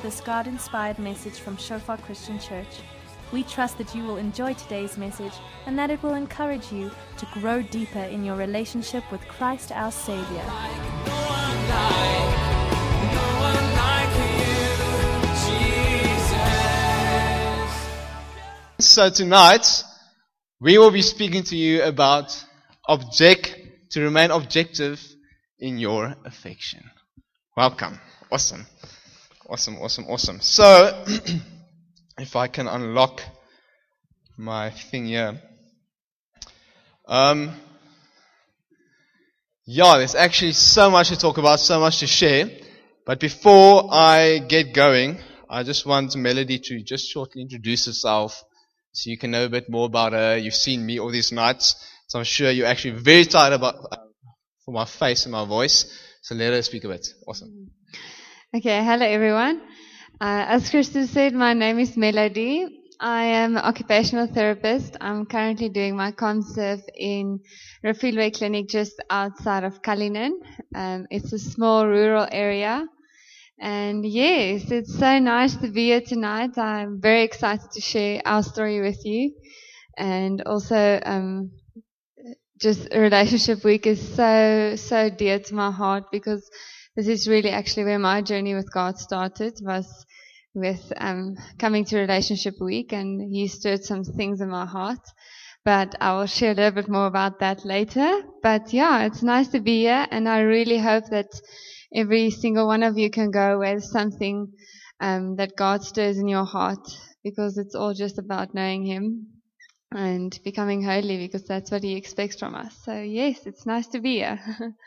this God-inspired message from Shofar Christian Church. We trust that you will enjoy today's message and that it will encourage you to grow deeper in your relationship with Christ our Savior. So tonight, we will be speaking to you about to remain objective in your affection. Welcome. Awesome. So, if I can unlock my thing here. There's actually so much to talk about, so much to share. But before I get going, I just want Melody to just shortly introduce herself so you can know a bit more about her. You've seen me all these nights, so I'm sure you're actually very tired for my face and my voice. So let her speak a bit. Awesome. Okay, hello everyone. As Christus said, my name is Melody. I am an occupational therapist. I'm currently doing my conserve in Refilwe Clinic just outside of Cullinan. It's a small rural area. And yes, it's so nice to be here tonight. I'm very excited to share our story with you. And also, just Relationship Week is so dear to my heart because this is really actually where my journey with God started, was with coming to Relationship Week, and He stirred some things in my heart. But I will share a little bit more about that later. But yeah, it's nice to be here, and I really hope that every single one of you can go with something that God stirs in your heart, because it's all just about knowing Him and becoming holy, because that's what He expects from us. So yes, it's nice to be here.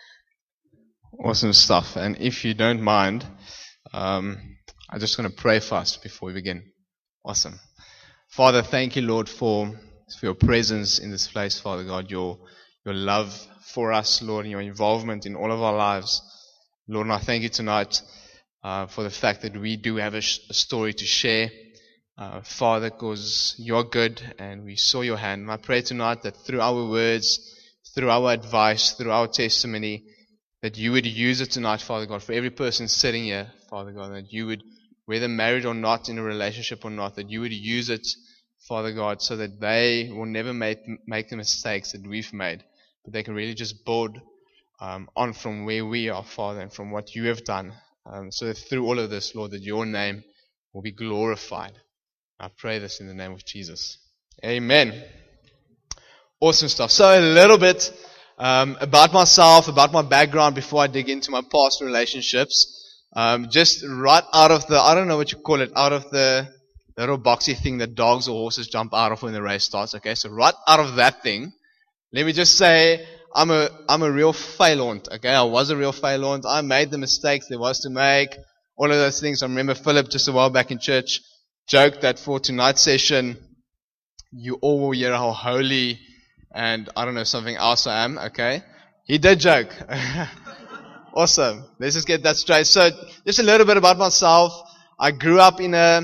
Awesome stuff. And if you don't mind, I'm just going to pray first before we begin. Awesome. Father, thank you, Lord, for your presence in this place, Father God, your love for us, Lord, and your involvement in all of our lives. Lord, and I thank you tonight for the fact that we do have a story to share, Father, because you're good and we saw your hand. And I pray tonight that through our words, through our advice, through our testimony, that you would use it tonight, Father God, for every person sitting here, Father God, that you would, whether married or not, in a relationship or not, that you would use it, Father God, so that they will never make the mistakes that we've made, but they can really just build on from where we are, Father, and from what you have done, so that through all of this, Lord, that your name will be glorified. I pray this in the name of Jesus. Amen. Awesome stuff. So a little bit about myself, about my background before I dig into my past relationships. Just right out of I don't know what you call it, out of the little boxy thing that dogs or horses jump out of when the race starts. Okay, so right out of that thing, let me just say, I'm a real failant. Okay, I was a real failant. I made the mistakes there was to make. All of those things. I remember Philip just a while back in church joked that for tonight's session, you all will hear how holy and I don't know, something else I am. Okay, he did joke. Awesome. Let's just get that straight. So, just a little bit about myself. I grew up in a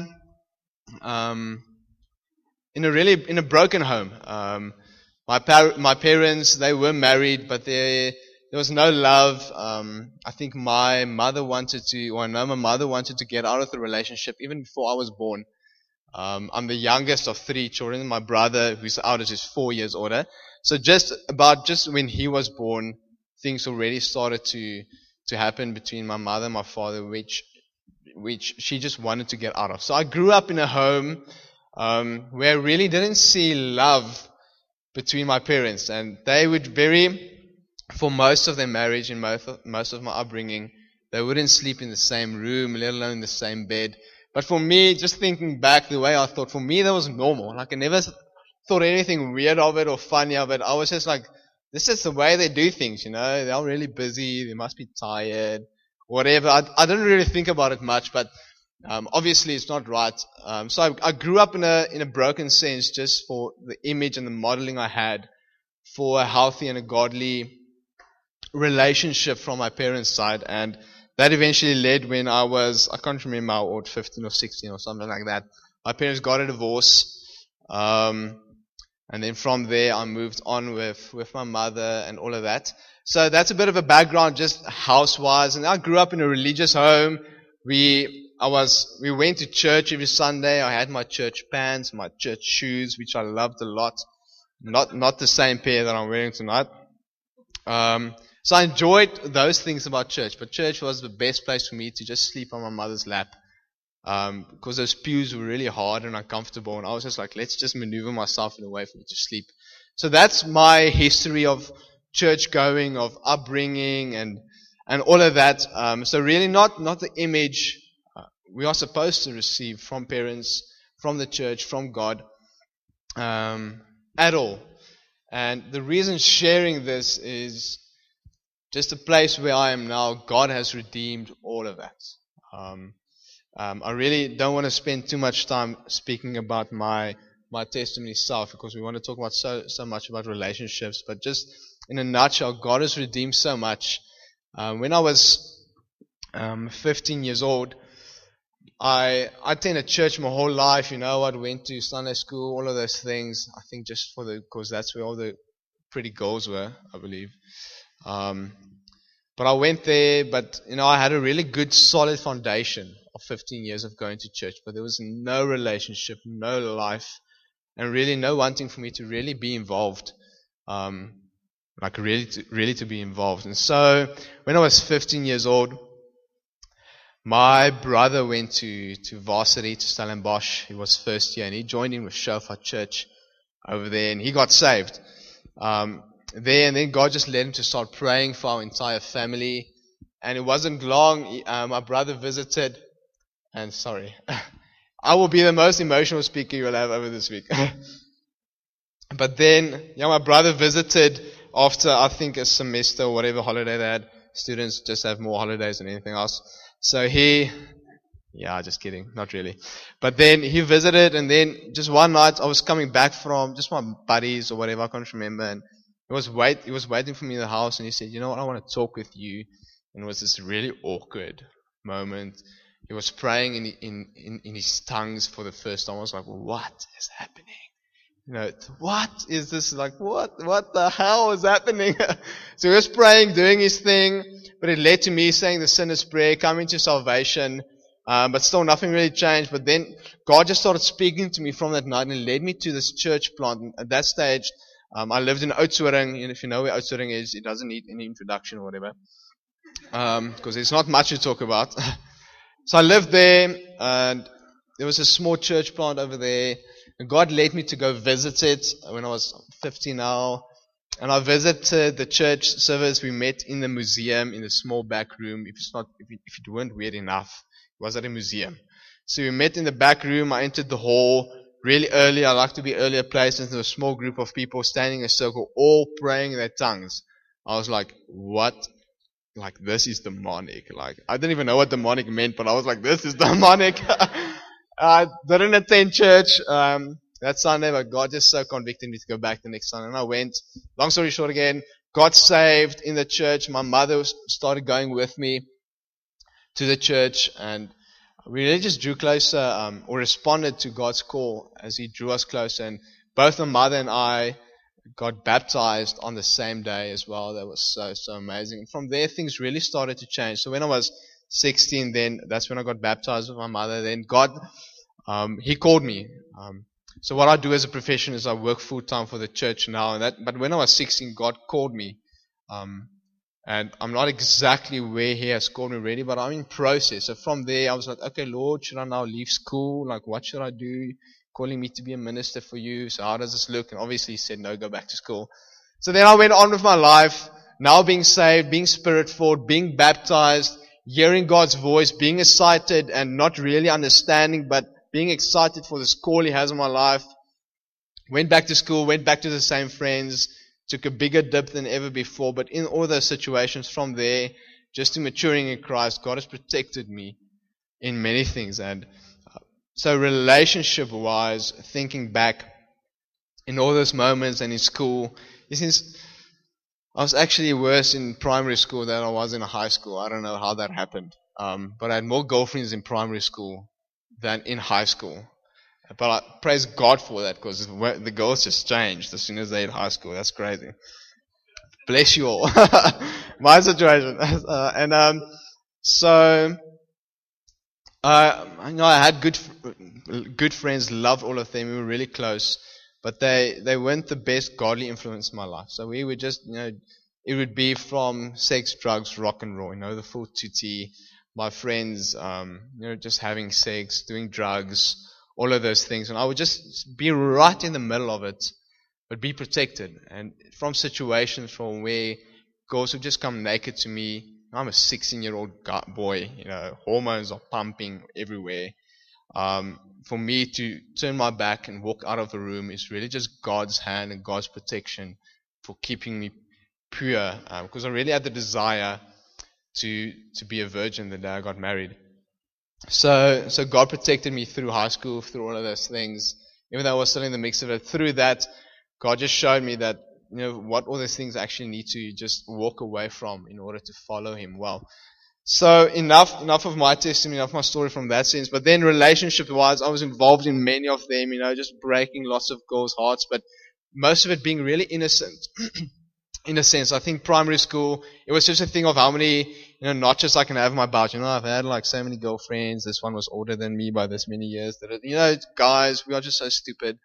broken home. My parents, they were married, but there was no love. I think my mother wanted to get out of the relationship even before I was born. I'm the youngest of 3 children. My brother, who's the oldest, is 4 years older. So just when he was born, things already started to happen between my mother and my father, which she just wanted to get out of. So I grew up in a home where I really didn't see love between my parents, and they would for most of their marriage and most of my upbringing, they wouldn't sleep in the same room, let alone in the same bed. But for me, just thinking back the way I thought, for me that was normal. Like I never thought anything weird of it or funny of it. I was just like, this is the way they do things, you know. They're really busy, they must be tired, whatever. I didn't really think about it much, but obviously it's not right. So I grew up in a broken sense, just for the image and the modeling I had for a healthy and a godly relationship from my parents' side. And that eventually led when I can't remember how old, 15 or 16 or something like that. My parents got a divorce. And then from there I moved on with my mother and all of that. So that's a bit of a background, just house-wise. And I grew up in a religious home. We we went to church every Sunday. I had my church pants, my church shoes, which I loved a lot. Not the same pair that I'm wearing tonight. So I enjoyed those things about church, but church was the best place for me to just sleep on my mother's lap, because those pews were really hard and uncomfortable, and I was just like, let's just maneuver myself in a way for me to sleep. So that's my history of church going, of upbringing, and all of that. So really not the image we are supposed to receive from parents, from the church, from God, at all. And the reason sharing this is just the place where I am now. God has redeemed all of that. I really don't want to spend too much time speaking about my testimony itself, because we want to talk about so much about relationships. But just in a nutshell, God has redeemed so much. When I was 15 years old, I attended church my whole life. I went to Sunday school, all of those things. I think just because that's where all the pretty girls were, I believe. But I went there, but I had a really good, solid foundation of 15 years of going to church. But there was no relationship, no life, and really no wanting for me to really be involved, really to be involved. And so when I was 15 years old, my brother went to varsity, to Stellenbosch. He was first year, and he joined in with Shofar Church over there, and he got saved there. And then God just led him to start praying for our entire family. And it wasn't long, my brother visited, and sorry, I will be the most emotional speaker you'll have over this week. But then, my brother visited after, I think, a semester or whatever holiday they had. Students just have more holidays than anything else. So just kidding, not really. But then he visited, and then just one night I was coming back from just my buddies or whatever, I can't remember, and he was waiting for me in the house, and he said, I want to talk with you. And it was this really awkward moment. He was praying in his tongues for the first time. I was like, what is happening? What is this? Like, what the hell is happening? So he was praying, doing his thing, but it led to me saying the sinner's prayer, coming to salvation, but still nothing really changed. But then God just started speaking to me from that night, and led me to this church plant. And at that stage, I lived in Oudtshoorn, and if you know where Oudtshoorn is, it doesn't need any introduction or whatever, because there's not much to talk about. So I lived there, and there was a small church plant over there, and God led me to go visit it when I was 15 now. And I visited the church service. We met in the museum, in the small back room. If it weren't weird enough, it was at a museum. So we met in the back room. I entered the hall really early. I like to be earlier places. There was a small group of people standing in a circle, all praying in their tongues. I was like, what? Like, this is demonic. Like, I didn't even know what demonic meant, but I was like, this is demonic. I didn't attend church that Sunday, but God just so convicted me to go back the next Sunday. And I went. Long story short again, got saved in the church. My mother started going with me to the church, and we really just drew closer, or responded to God's call as He drew us closer. And both my mother and I got baptized on the same day as well. That was so amazing. And from there, things really started to change. So when I was 16, then that's when I got baptized with my mother. Then God, He called me. So what I do as a profession is I work full time for the church now. But when I was 16, God called me. And I'm not exactly where He has called me really, but I'm in process. So from there, I was like, okay, Lord, should I now leave school? Like, what should I do? Calling me to be a minister for you. So how does this look? And obviously He said, no, go back to school. So then I went on with my life, now being saved, being Spirit-filled, being baptized, hearing God's voice, being excited and not really understanding, but being excited for this call He has on my life. Went back to school, went back to the same friends, took a bigger dip than ever before. But in all those situations from there, just to maturing in Christ, God has protected me in many things. And so relationship-wise, thinking back in all those moments and in school, since I was actually worse in primary school than I was in high school. I don't know how that happened. But I had more girlfriends in primary school than in high school. But I praise God for that, because the girls just changed as soon as they hit high school. That's crazy. Bless you all. My situation. I had good friends, loved all of them. We were really close, but they weren't the best godly influence in my life. So we would just, it would be from sex, drugs, rock and roll, the full tutti. My friends, just having sex, doing drugs, all of those things. And I would just be right in the middle of it, but be protected. And from situations from where girls would just come naked to me. I'm a 16-year-old boy, hormones are pumping everywhere. For me to turn my back and walk out of the room is really just God's hand and God's protection for keeping me pure. Because I really had the desire to be a virgin the day I got married. So God protected me through high school, through all of those things. Even though I was still in the mix of it, through that, God just showed me that, what all those things I actually need to just walk away from in order to follow Him well. So enough of my testimony, enough of my story from that sense. But then relationship-wise, I was involved in many of them, just breaking lots of girls' hearts, but most of it being really innocent. In a sense, I think primary school, it was just a thing of how many, notches I can have in my belt. I've had like so many girlfriends. This one was older than me by this many years. Guys, we are just so stupid.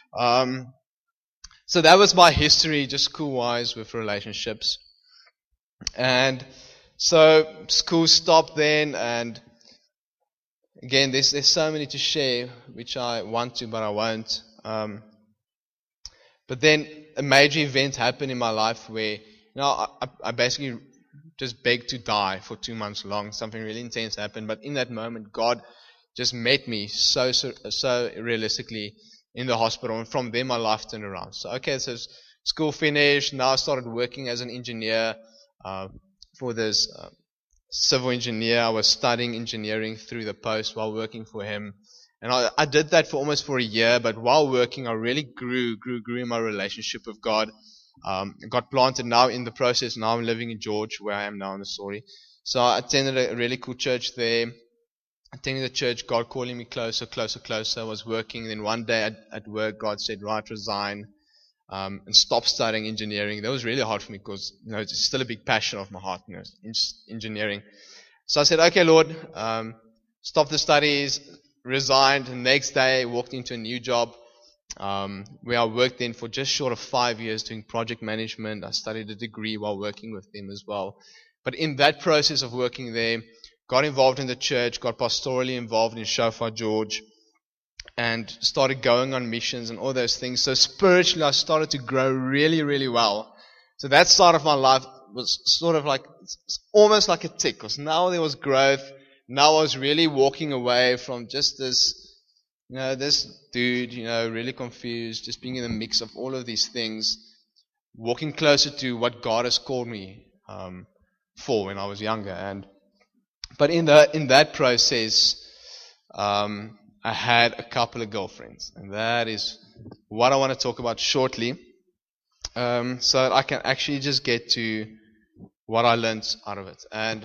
So that was my history, just school-wise, with relationships. And so school stopped then, and again, there's so many to share, which I want to, but I won't. But then a major event happened in my life where, I basically just begged to die for 2 months long. Something really intense happened. But in that moment, God just met me so realistically in the hospital. And from there, my life turned around. So school finished. Now I started working as an engineer for this civil engineer. I was studying engineering through the post while working for him. And I did that for almost a year, but while working, I really grew in my relationship with God. Got planted now in the process. Now I'm living in George, where I am now in the story. So I attended a really cool church there. Attending the church, God calling me closer. I was working. Then one day at work, God said, right, resign and stop studying engineering. That was really hard for me because, it's still a big passion of my heart, engineering. So I said, okay, Lord, stop the studies. Resigned, and the next day walked into a new job where I worked then for just short of 5 years doing project management. I studied a degree while working with them as well. But in that process of working there, got involved in the church, got pastorally involved in Shofar George, and started going on missions and all those things. So spiritually I started to grow really, really well. So that side of my life was sort of like, almost like a tick, because now there was growth. Now I was really walking away from just this, this dude, really confused, just being in the mix of all of these things, walking closer to what God has called me for when I was younger. But in that process, I had a couple of girlfriends, and that is what I want to talk about shortly, so that I can actually just get to what I learned out of it. And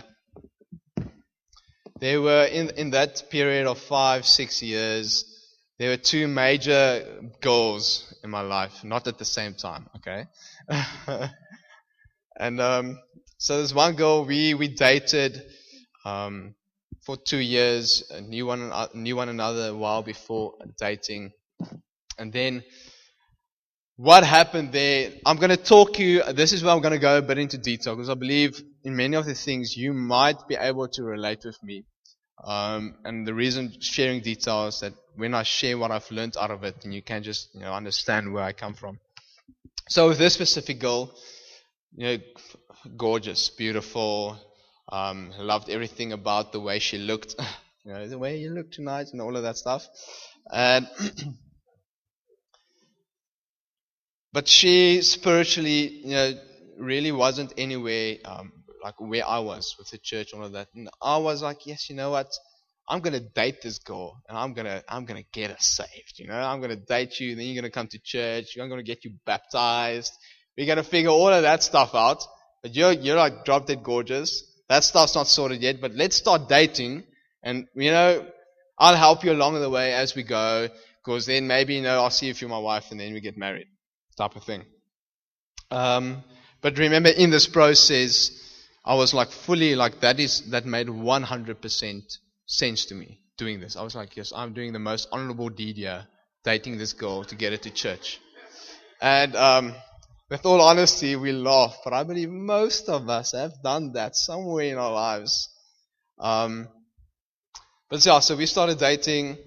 there were, in that period of 5-6 years, there were two major goals in my life, not at the same time, okay? And so there's one girl, we dated for 2 years, knew one another a while before dating. And then what happened there, I'm going to talk you, this is where I'm going to go a bit into detail, because I believe in many of the things you might be able to relate with me. And the reason sharing details that when I share what I've learned out of it, and you can just understand where I come from. So with this specific girl, gorgeous, beautiful, loved everything about the way she looked, the way you look tonight and all of that stuff. And but she spiritually, really wasn't anywhere like where I was with the church and all of that. And I was like, yes, you know what? I'm gonna date this girl, and I'm gonna get her saved. I'm gonna date you, then you're gonna come to church. I'm gonna get you baptized. We're gonna figure all of that stuff out. But you're like drop dead gorgeous. That stuff's not sorted yet. But let's start dating, and I'll help you along the way as we go. Because then maybe I'll see if you're my wife, and then we get married, type of thing. But remember, in this process, I was like fully like that made 100% sense to me. doing this. I was like, yes, I'm doing the most honorable deed here, dating this girl to get her to church. And with all honesty, we laugh, but I believe most of us have done that somewhere in our lives. But yeah, so we started dating,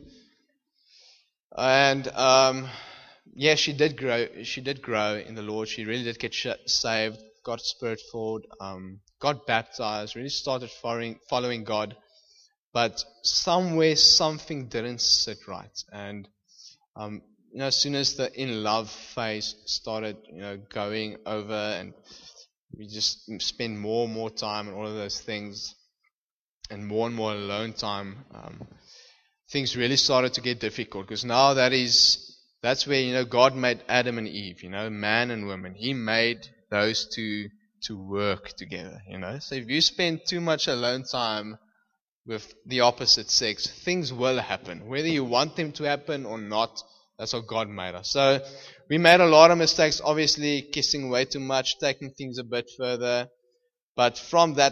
and yeah, she did grow. She did grow in the Lord. She really did get saved, got Spirit-filled, got baptized, really started following God. But somewhere something didn't sit right, and as soon as the in love phase started, going over, and we just spend more and more time on all of those things, and more alone time, things really started to get difficult, because now that's where God made Adam and Eve, man and woman. He made those two to work together. So if you spend too much alone time with the opposite sex, things will happen, whether you want them to happen or not. That's how God made us. So we made a lot of mistakes, obviously kissing way too much, taking things a bit further. But from that,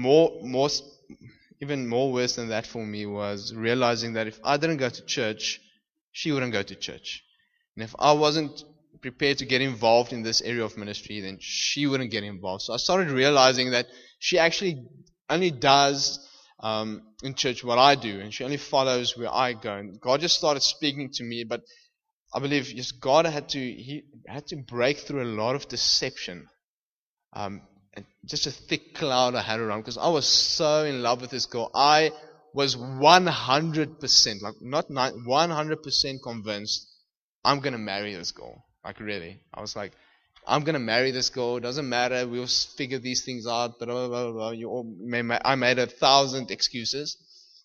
even more worse than that for me was realizing that if I didn't go to church, she wouldn't go to church. And if I wasn't prepared to get involved in this area of ministry, then she wouldn't get involved. So I started realizing that she actually only does in church what I do, and she only follows where I go. And God just started speaking to me, but I believe God had to break through a lot of deception, and just a thick cloud I had around, because I was so in love with this girl. I was 100%, like not 100% convinced I'm gonna marry this girl. Like really, I was like, I'm gonna marry this girl. Doesn't matter. We'll figure these things out. Blah, blah, blah. I made 1,000 excuses,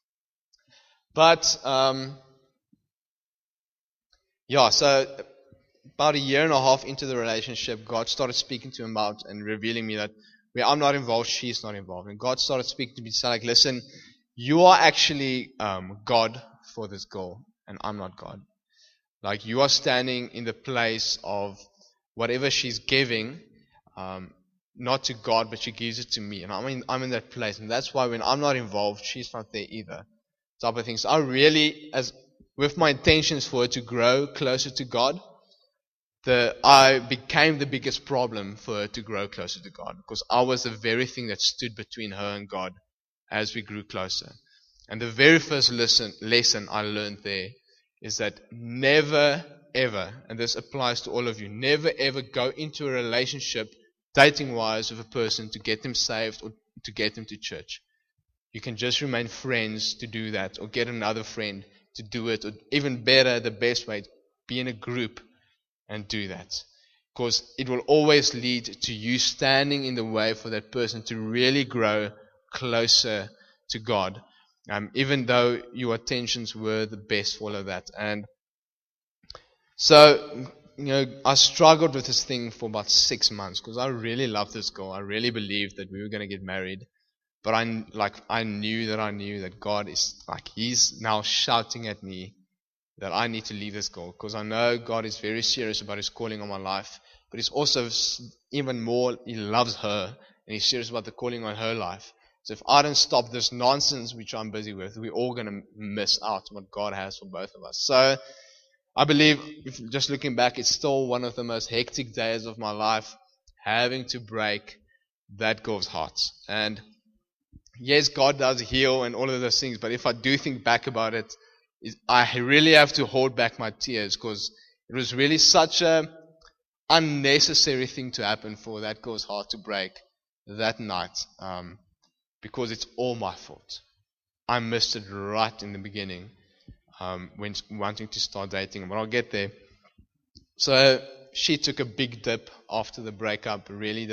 but yeah, so about a year and a half into the relationship, God started speaking to him about and revealing me that where I'm not involved, she's not involved. And God started speaking to me, saying, like, listen, you are actually God for this girl, and I'm not God. Like, you are standing in the place of whatever she's giving, not to God, but she gives it to me. And I'm in that place. And that's why when I'm not involved, she's not there either. Type of things. So I really, with my intentions for her to grow closer to God, I became the biggest problem for her to grow closer to God, because I was the very thing that stood between her and God as we grew closer. And the very first lesson I learned there is that never ever, and this applies to all of you, never ever go into a relationship dating-wise with a person to get them saved or to get them to church. You can just remain friends to do that, or get another friend to do it, or even better, the best way, be in a group and do that. Because it will always lead to you standing in the way for that person to really grow closer to God, even though your intentions were the best for all of that. And so, I struggled with this thing for about 6 months, because I really loved this girl. I really believed that we were going to get married. But I knew that God is He's now shouting at me that I need to leave this girl, because I know God is very serious about His calling on my life. But He's also even more, He loves her, and He's serious about the calling on her life. So if I don't stop this nonsense which I'm busy with, we're all going to miss out on what God has for both of us. So I believe, just looking back, it's still one of the most hectic days of my life, having to break that girl's heart. And yes, God does heal and all of those things, but if I do think back about it, I really have to hold back my tears, because it was really such a unnecessary thing to happen for that girl's heart to break that night, because it's all my fault. I missed it right in the beginning, when wanting to start dating, but I'll get there. So she took a big dip after the breakup, really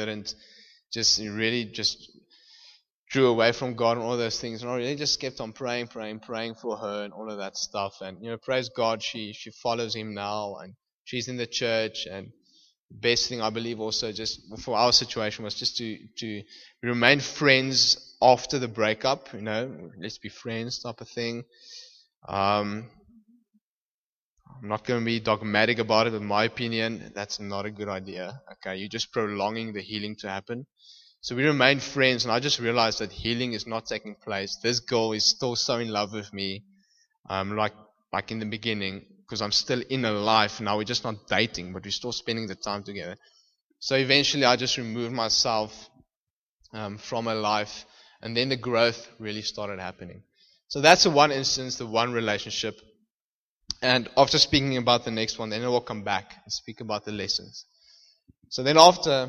just drew away from God and all those things, and I really just kept on praying for her and all of that stuff. And praise God, she follows Him now, and she's in the church. And the best thing I believe also, just for our situation, was just to remain friends after the breakup. Let's be friends type of thing. I'm not going to be dogmatic about it, but in my opinion, that's not a good idea. Okay, you're just prolonging the healing to happen. So we remained friends, and I just realized that healing is not taking place. This girl is still so in love with me, like in the beginning, because I'm still in a life. Now we're just not dating, but we're still spending the time together. So eventually I just removed myself from a life, and then the growth really started happening. So that's the one instance, the one relationship. And after speaking about the next one, then I will come back and speak about the lessons. So then after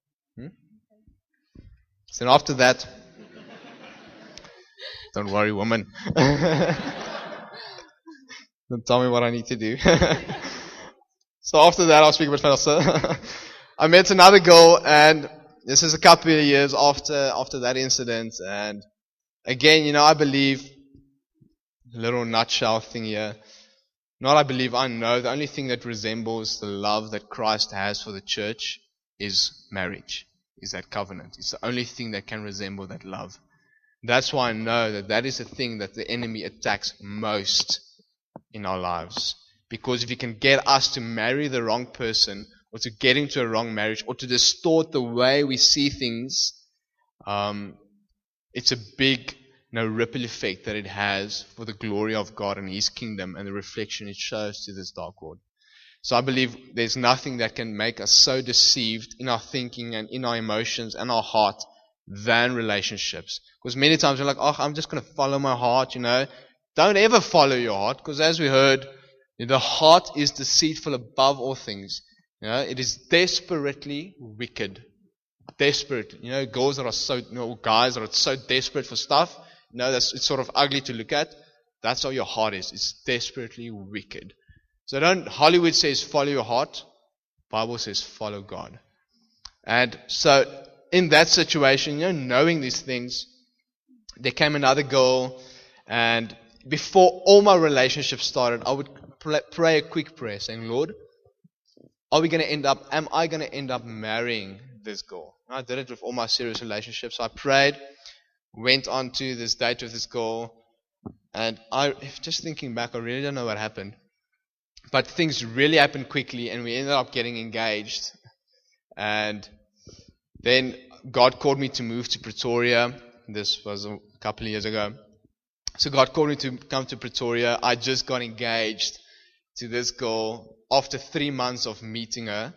that, don't worry, woman. Don't tell me what I need to do. So after that, I'll speak a bit faster. I met another girl, and this is a couple of years after that incident. And again, I believe, a little nutshell thing here. Not I believe, I know, the only thing that resembles the love that Christ has for the church is marriage, is that covenant. It's the only thing that can resemble that love. That's why I know that is the thing that the enemy attacks most in our lives. Because if he can get us to marry the wrong person, or to get into a wrong marriage, or to distort the way we see things, it's a big ripple effect that it has for the glory of God and His kingdom and the reflection it shows to this dark world. So I believe there's nothing that can make us so deceived in our thinking and in our emotions and our heart than relationships. Because many times we're like, I'm just going to follow my heart, Don't ever follow your heart, because as we heard, the heart is deceitful above all things. It is desperately wicked. Desperate. Girls that are so, guys that are so desperate for stuff. It's sort of ugly to look at. That's how your heart is. It's desperately wicked. So Hollywood says follow your heart. Bible says follow God. And so in that situation, knowing these things, there came another girl, and before all my relationships started, I would pray a quick prayer saying, Lord, am I going to end up marrying this girl? And I did it with all my serious relationships. So I prayed, went on to this date with this girl, and just thinking back, I really don't know what happened. But things really happened quickly, and we ended up getting engaged. And then God called me to move to Pretoria. This was a couple of years ago. So God called me to come to Pretoria. I just got engaged to this girl after 3 months of meeting her.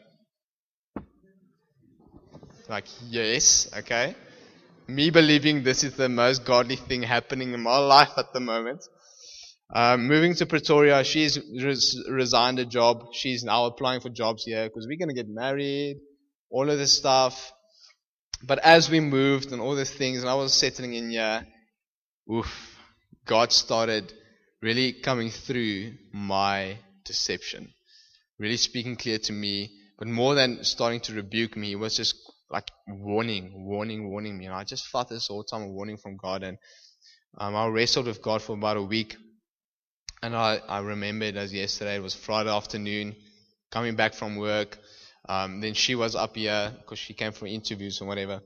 Like, yes, okay. Me believing this is the most godly thing happening in my life at the moment. Moving to Pretoria, she's resigned a job. She's now applying for jobs here because we're going to get married, all of this stuff. But as we moved and all these things, and I was settling in here, God started really coming through my deception, really speaking clear to me. But more than starting to rebuke me, it was just like warning me. And I just felt this whole time a warning from God. And I wrestled with God for about a week. And I remember it as yesterday. It was Friday afternoon, coming back from work. Then she was up here because she came for interviews or whatever.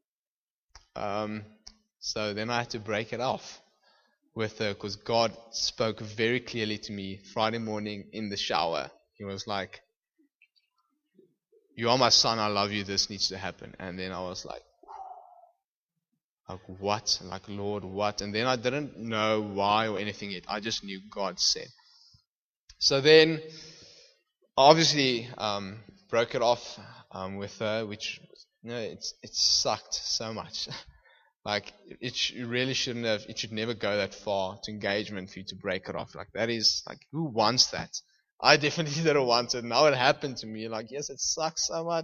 So then I had to break it off with her because God spoke very clearly to me Friday morning in the shower. He was like, "You are my son, I love you, this needs to happen." And then I was like what? Like, Lord, what? And then I didn't know why or anything yet. I just knew God said. So then, obviously, broke it off with her, which, it sucked so much. Like, it really shouldn't have, it should never go that far to engagement for you to break it off. Like, that is, like, who wants that? I definitely didn't want it. Now it happened to me. Like, yes, it sucks so much.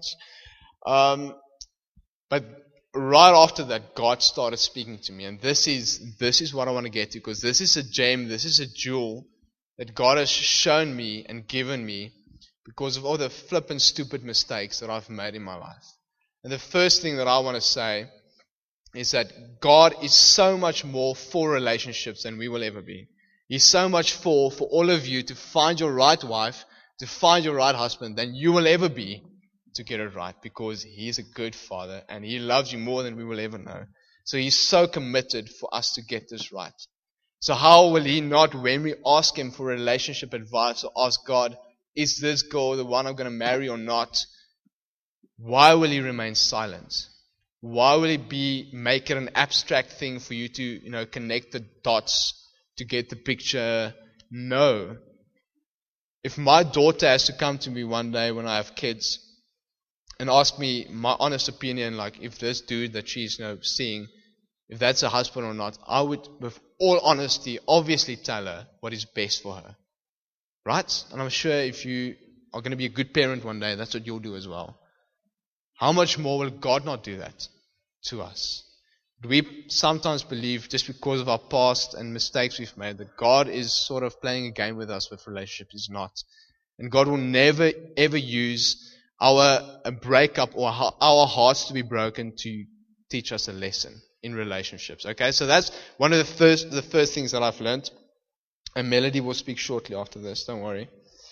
But right after that, God started speaking to me. And this is what I want to get to, because this is a gem, this is a jewel that God has shown me and given me because of all the flippant, stupid mistakes that I've made in my life. And the first thing that I want to say is that God is so much more for relationships than we will ever be. He's so much for all of you to find your right wife, to find your right husband than you will ever be to get it right, because He's a good Father and He loves you more than we will ever know. So He's so committed for us to get this right. So how will He not, when we ask Him for relationship advice or ask God, is this girl the one I'm going to marry or not? Why will He remain silent? Why will He make it an abstract thing for you to, connect the dots to get the picture? No. If my daughter has to come to me one day when I have kids and ask me my honest opinion, like if this dude that she's seeing, if that's a husband or not, I would, with all honesty, obviously tell her what is best for her. Right? And I'm sure if you are going to be a good parent one day, that's what you'll do as well. How much more will God not do that to us? We sometimes believe, just because of our past and mistakes we've made, that God is sort of playing a game with us with relationships. He's not. And God will never ever use a breakup or our hearts to be broken to teach us a lesson in relationships. Okay, so that's one of the first things that I've learned. And Melody will speak shortly after this, don't worry.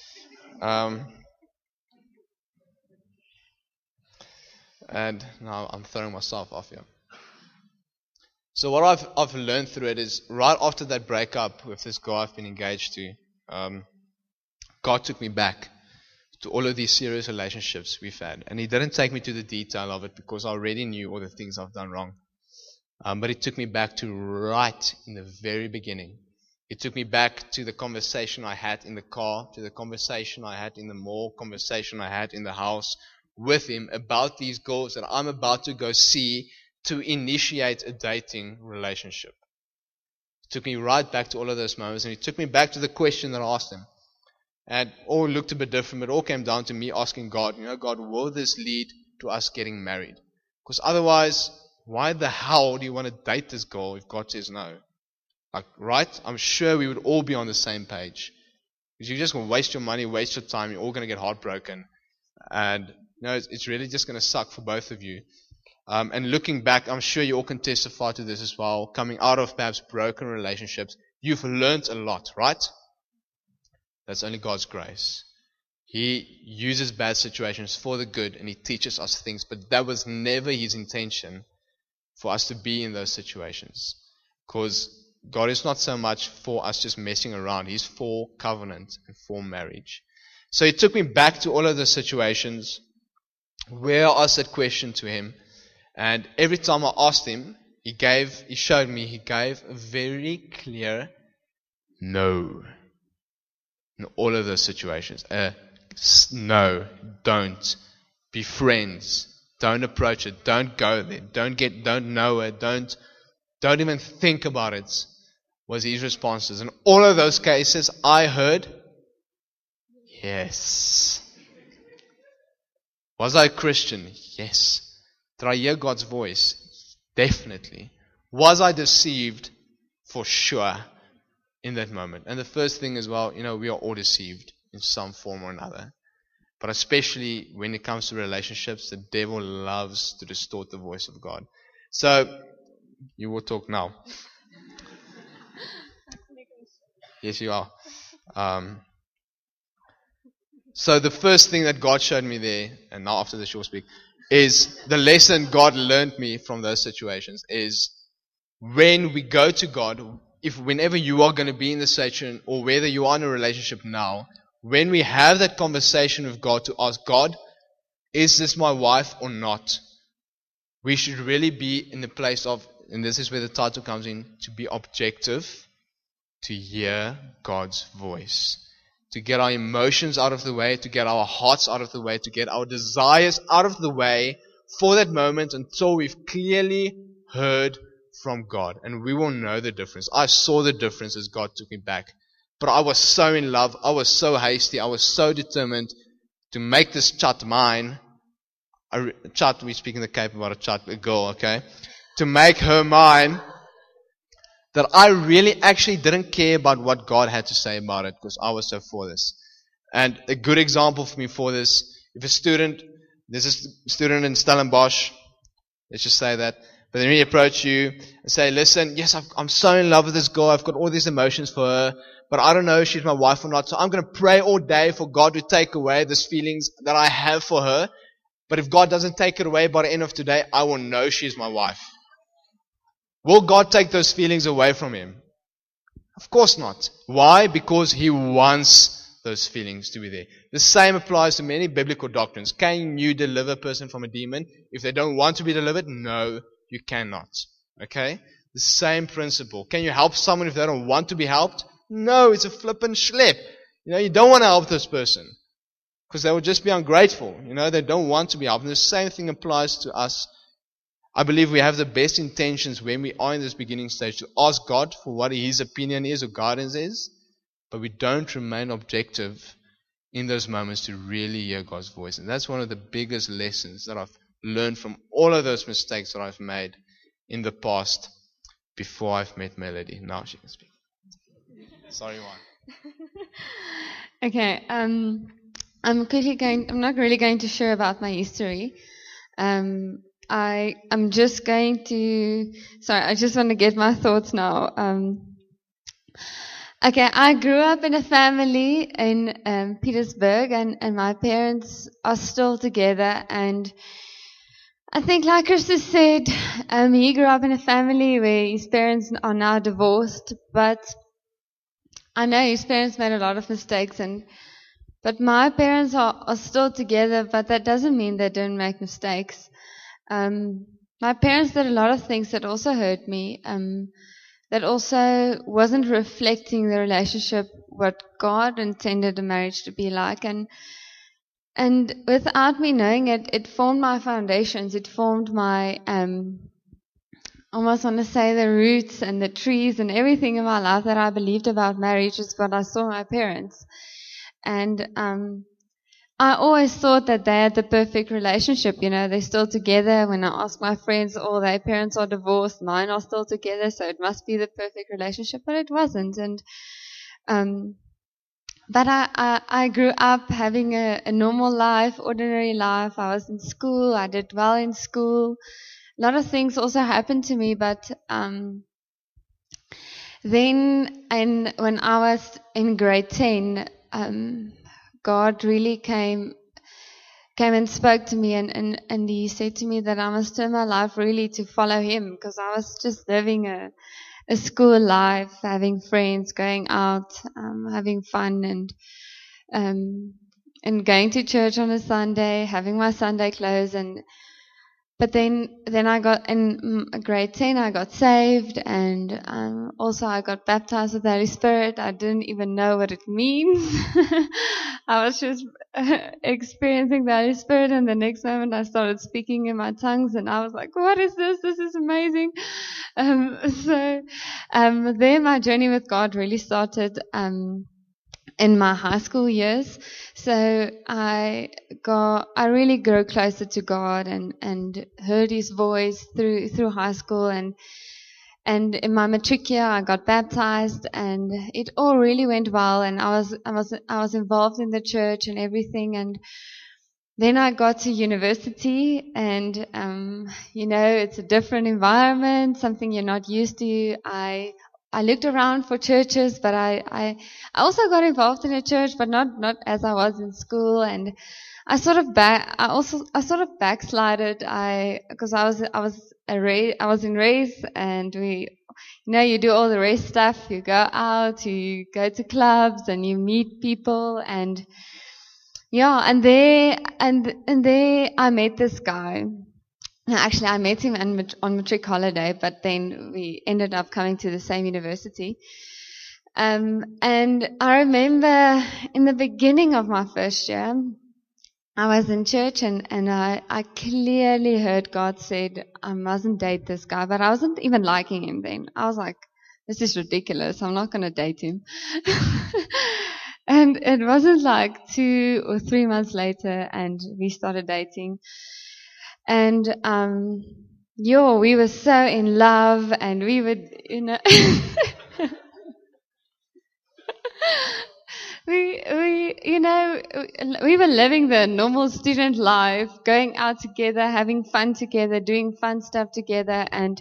And now I'm throwing myself off here. So what I've learned through it is, right after that breakup with this guy I've been engaged to, God took me back to all of these serious relationships we've had. And He didn't take me to the detail of it because I already knew all the things I've done wrong. But He took me back to right in the very beginning. He took me back to the conversation I had in the car, to the conversation I had in the mall, conversation I had in the house with Him about these girls that I'm about to go see to initiate a dating relationship. He took me right back to all of those moments, and He took me back to the question that I asked Him. And it all looked a bit different, but it all came down to me asking God, God, will this lead to us getting married? Because otherwise, why the hell do you want to date this girl if God says no? Like, right? I'm sure we would all be on the same page. Because you're just going to waste your money, waste your time, you're all going to get heartbroken. And it's really just going to suck for both of you. And looking back, I'm sure you all can testify to this as well. Coming out of perhaps broken relationships, you've learned a lot, right? That's only God's grace. He uses bad situations for the good, and He teaches us things. But that was never His intention for us to be in those situations. Because God is not so much for us just messing around. He's for covenant and for marriage. So He took me back to all of the situations where I asked that question to Him. And every time I asked Him, He showed me, He gave a very clear no in all of those situations. No, don't. Be friends. Don't approach it. Don't go there. Don't know it. Don't even think about it, was His responses. In all of those cases, I heard, yes. Was I a Christian? Yes. Did I hear God's voice? Definitely. Was I deceived? For sure, in that moment. And the first thing as well, we are all deceived in some form or another. But especially when it comes to relationships, the devil loves to distort the voice of God. So, you will talk now. Yes, you are. So the first thing that God showed me there, and now after this you'll speak, is the lesson God learned me from those situations is when we go to God, whenever you are going to be in the situation or whether you are in a relationship now, when we have that conversation with God to ask God, is this my wife or not? We should really be in the place of, and this is where the title comes in, to be objective, to hear God's voice. To get our emotions out of the way, to get our hearts out of the way, to get our desires out of the way for that moment until we've clearly heard from God. And we will know the difference. I saw the difference as God took me back. But I was so in love, I was so hasty, I was so determined to make this chat mine. Chat, we speak in the Cape about a girl, okay? To make her mine. That I really actually didn't care about what God had to say about it because I was so for this. And a good example for me for this, if a student, there's a student in Stellenbosch, let's just say that, but then he approach you and say, listen, yes, I'm so in love with this girl, I've got all these emotions for her, but I don't know if she's my wife or not, so I'm going to pray all day for God to take away these feelings that I have for her, but if God doesn't take it away by the end of today, I will know she's my wife. Will God take those feelings away from him? Of course not. Why? Because He wants those feelings to be there. The same applies to many biblical doctrines. Can you deliver a person from a demon if they don't want to be delivered? No, you cannot. Okay? The same principle. Can you help someone if they don't want to be helped? No, it's a flippant schlep. You don't want to help this person because they will just be ungrateful. They don't want to be helped. And the same thing applies to us. I believe we have the best intentions when we are in this beginning stage to ask God for what His opinion is or guidance is, but we don't remain objective in those moments to really hear God's voice. And that's one of the biggest lessons that I've learned from all of those mistakes that I've made in the past before I've met Melody. Now she can speak. Sorry, Juan. Okay, I'm not really going to share about my history. I'm just going to, I just want to get my thoughts now. Okay, I grew up in a family in Petersburg, and my parents are still together, and I think like Christus said, he grew up in a family where his parents are now divorced, but I know his parents made a lot of mistakes, but my parents are still together, but that doesn't mean they don't make mistakes. My parents did a lot of things that also hurt me, that also wasn't reflecting the relationship, what God intended a marriage to be like, and without me knowing it, it formed my foundations, it formed my, almost want to say the roots and the trees and everything in my life that I believed about marriage is what I saw my parents. And I always thought that they had the perfect relationship. They're still together. When I ask my friends, all their parents are divorced, mine are still together, so it must be the perfect relationship, but it wasn't. And but I grew up having a normal life, ordinary life. I was in school. I did well in school. A lot of things also happened to me, but then when I was in grade 10, God really came and spoke to me, and He said to me that I must turn my life really to follow Him, because I was just living a school life, having friends, going out, having fun, and going to church on a Sunday, having my Sunday clothes, but then I got in grade 10, I got saved, and also I got baptized with the Holy Spirit. I didn't even know what it means. I was just experiencing the Holy Spirit, and the next moment I started speaking in my tongues, and I was like, what is this? This is amazing. Then my journey with God really started in my high school years. So I really grew closer to God and heard His voice through high school, and in my matric year I got baptized, and it all really went well, and I was involved in the church and everything. And then I got to university, and it's a different environment, something you're not used to. I looked around for churches, but I also got involved in a church, but not as I was in school. And I sort of backslided. Because I was in race, and you do all the race stuff. You go out, you go to clubs, and you meet people, and there I met this guy. Actually, I met him on matric holiday, but then we ended up coming to the same university. And I remember in the beginning of my first year, I was in church, and I clearly heard God said I mustn't date this guy, but I wasn't even liking him then. I was like, this is ridiculous. I'm not going to date him. And it wasn't like 2 or 3 months later, and we started dating. And, we were so in love, and we would, we were living the normal student life, going out together, having fun together, doing fun stuff together, and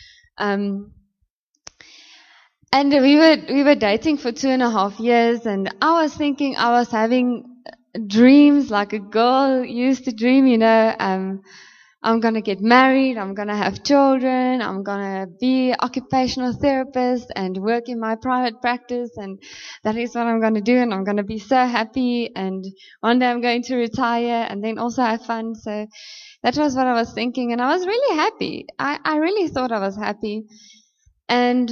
we were dating for 2.5 years, and I was thinking I was having dreams like a girl used to dream, I'm going to get married, I'm going to have children, I'm going to be an occupational therapist and work in my private practice, and that is what I'm going to do, and I'm going to be so happy, and one day I'm going to retire and then also have fun. So that was what I was thinking, and I was really happy. I really thought I was happy. And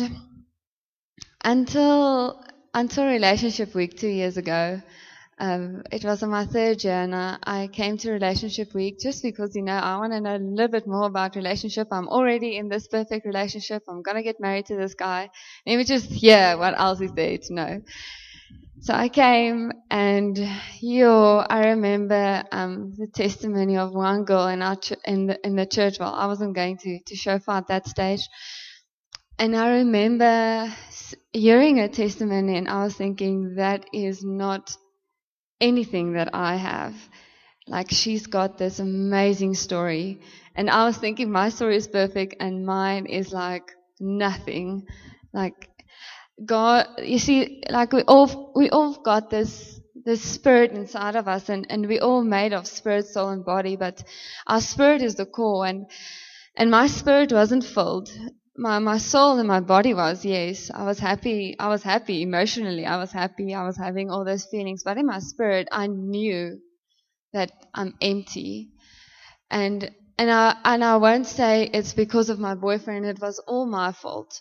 until relationship week 2 years ago, it was on my 3rd year, and I came to relationship week just because, I want to know a little bit more about relationship. I'm already in this perfect relationship. I'm going to get married to this guy. Let me just hear what else is there to know. So I came, and I remember the testimony of one girl in the church. Well, I wasn't going to shofar at that stage. And I remember hearing her testimony, and I was thinking, that is not anything that I have. Like, she's got this amazing story. And I was thinking my story is perfect and mine is like nothing. Like, God, you see, like we all got this spirit inside of us, and we're all made of spirit, soul, and body, but our spirit is the core, and my spirit wasn't filled. My soul and my body was, yes. I was happy emotionally. I was happy. I was having all those feelings. But in my spirit, I knew that I'm empty. And I won't say it's because of my boyfriend. It was all my fault.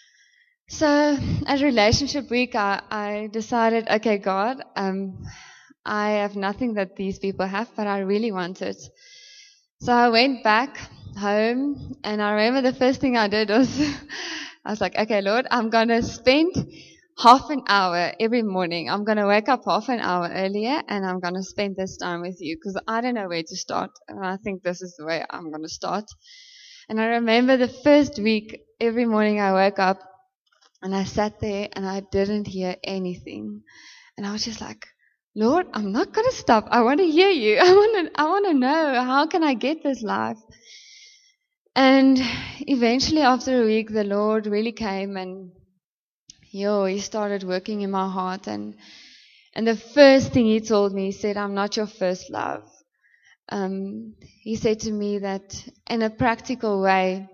So at relationship week, I decided, okay, God, I have nothing that these people have, but I really want it. So I went back home, and I remember the first thing I did was, I was like, okay, Lord, I'm going to spend half an hour every morning. I'm going to wake up half an hour earlier, and I'm going to spend this time with you, because I don't know where to start, and I think this is the way I'm going to start. And I remember the first week, every morning I woke up, and I sat there, and I didn't hear anything. And I was just like, Lord, I'm not going to stop. I want to hear you. I want to know, how can I get this life? And eventually, after a week, the Lord really came, and He started working in my heart. And the first thing He told me, He said, I'm not your first love. He said to me that in a practical way,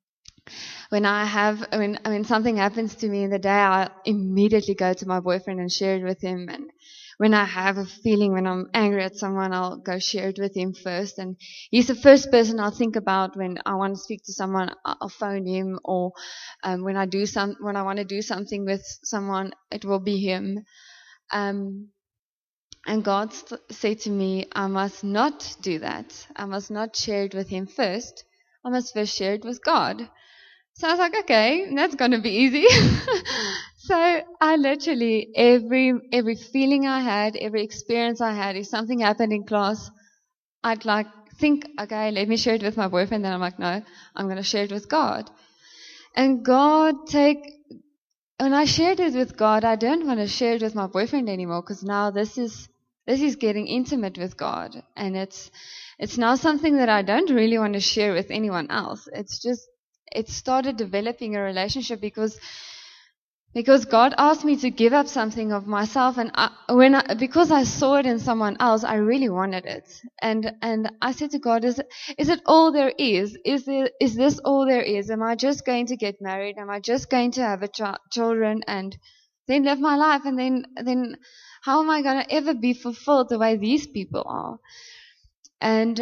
when something happens to me in the day, I immediately go to my boyfriend and share it with him. And when I have a feeling, when I'm angry at someone, I'll go share it with him first. And he's the first person I'll think about when I want to speak to someone. I'll phone him, or when I want to do something with someone, it will be him. And God said to me, I must not do that. I must not share it with him first. I must first share it with God. So I was like, okay, that's going to be easy. So I literally, every feeling I had, every experience I had, if something happened in class, I'd think, okay, let me share it with my boyfriend. Then I'm like, no, I'm going to share it with God. And when I shared it with God, I don't want to share it with my boyfriend anymore, because now this is getting intimate with God. And it's now something that I don't really want to share with anyone else. It started developing a relationship because God asked me to give up something of myself, and because I saw it in someone else, I really wanted it. And I said to God, is it all there is? Is this all there is? Am I just going to get married? Am I just going to have children and then live my life? And then how am I going to ever be fulfilled the way these people are? And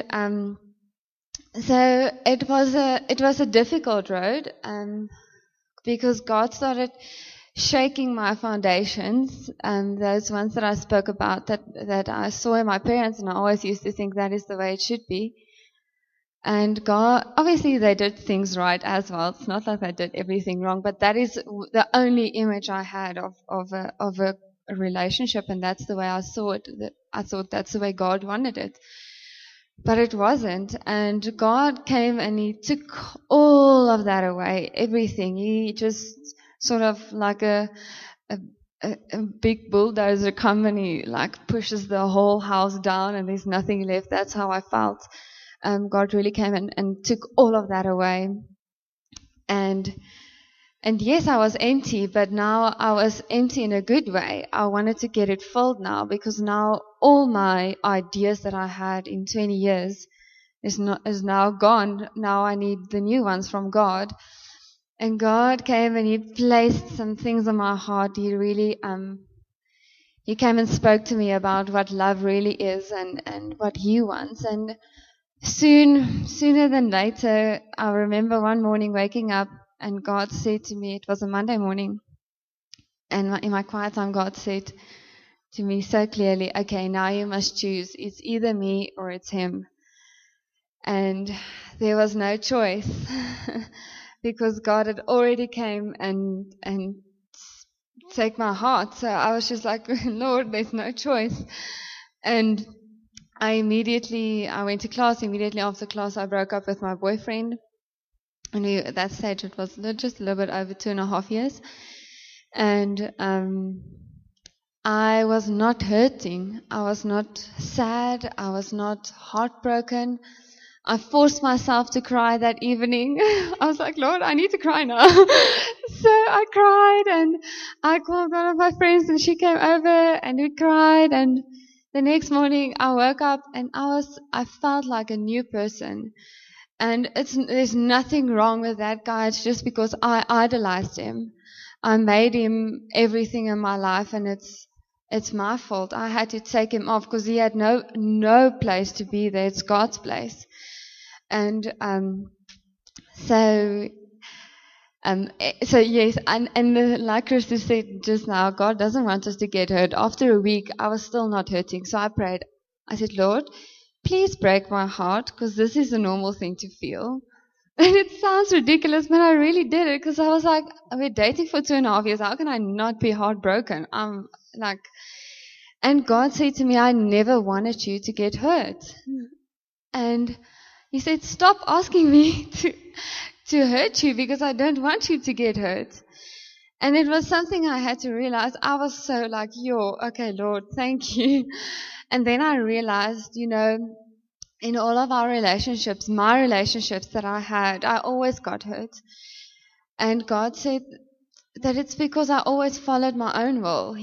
so it was a difficult road, because God started shaking my foundations, those ones that I spoke about that I saw in my parents, and I always used to think that is the way it should be. And God, obviously they did things right as well. It's not like they did everything wrong, but that is the only image I had of a relationship, and that's the way I saw it. I thought that's the way God wanted it. But it wasn't, and God came and He took all of that away, everything. He just sort of like a big bulldozer come and He pushes the whole house down, and there's nothing left. That's how I felt. God really came and took all of that away. And yes, I was empty, but now I was empty in a good way. I wanted to get it filled now, because now all my ideas that I had in 20 years is now gone. Now I need the new ones from God. And God came and He placed some things on my heart. He really, He came and spoke to me about what love really is and what He wants. And sooner than later, I remember one morning waking up, and God said to me, it was a Monday morning, and in my quiet time, God said to me so clearly, okay, now you must choose. It's either me or it's him. And there was no choice because God had already came and take my heart. So I was just like, Lord, there's no choice. And I went to class. Immediately after class, I broke up with my boyfriend. And at that stage, it was just a little bit over 2.5 years. And I was not hurting. I was not sad. I was not heartbroken. I forced myself to cry that evening. I was like, Lord, I need to cry now. So I cried, and I called one of my friends, and she came over, and we cried. And the next morning I woke up, and I felt like a new person. And there's nothing wrong with that guy. It's just because I idolized him. I made him everything in my life, and it's my fault. I had to take him off because he had no place to be there. It's God's place. And so yes, and like Christy said just now, God doesn't want us to get hurt. After a week, I was still not hurting, so I prayed. I said, Lord, please break my heart, because this is a normal thing to feel. And it sounds ridiculous, but I really did it, because I was like, we're dating for 2.5 years. How can I not be heartbroken? And God said to me, I never wanted you to get hurt. And he said, stop asking me to hurt you, because I don't want you to get hurt. And it was something I had to realize. I was so like, okay, Lord, thank you. And then I realized, in all of our relationships, my relationships that I had, I always got hurt. And God said that it's because I always followed my own will,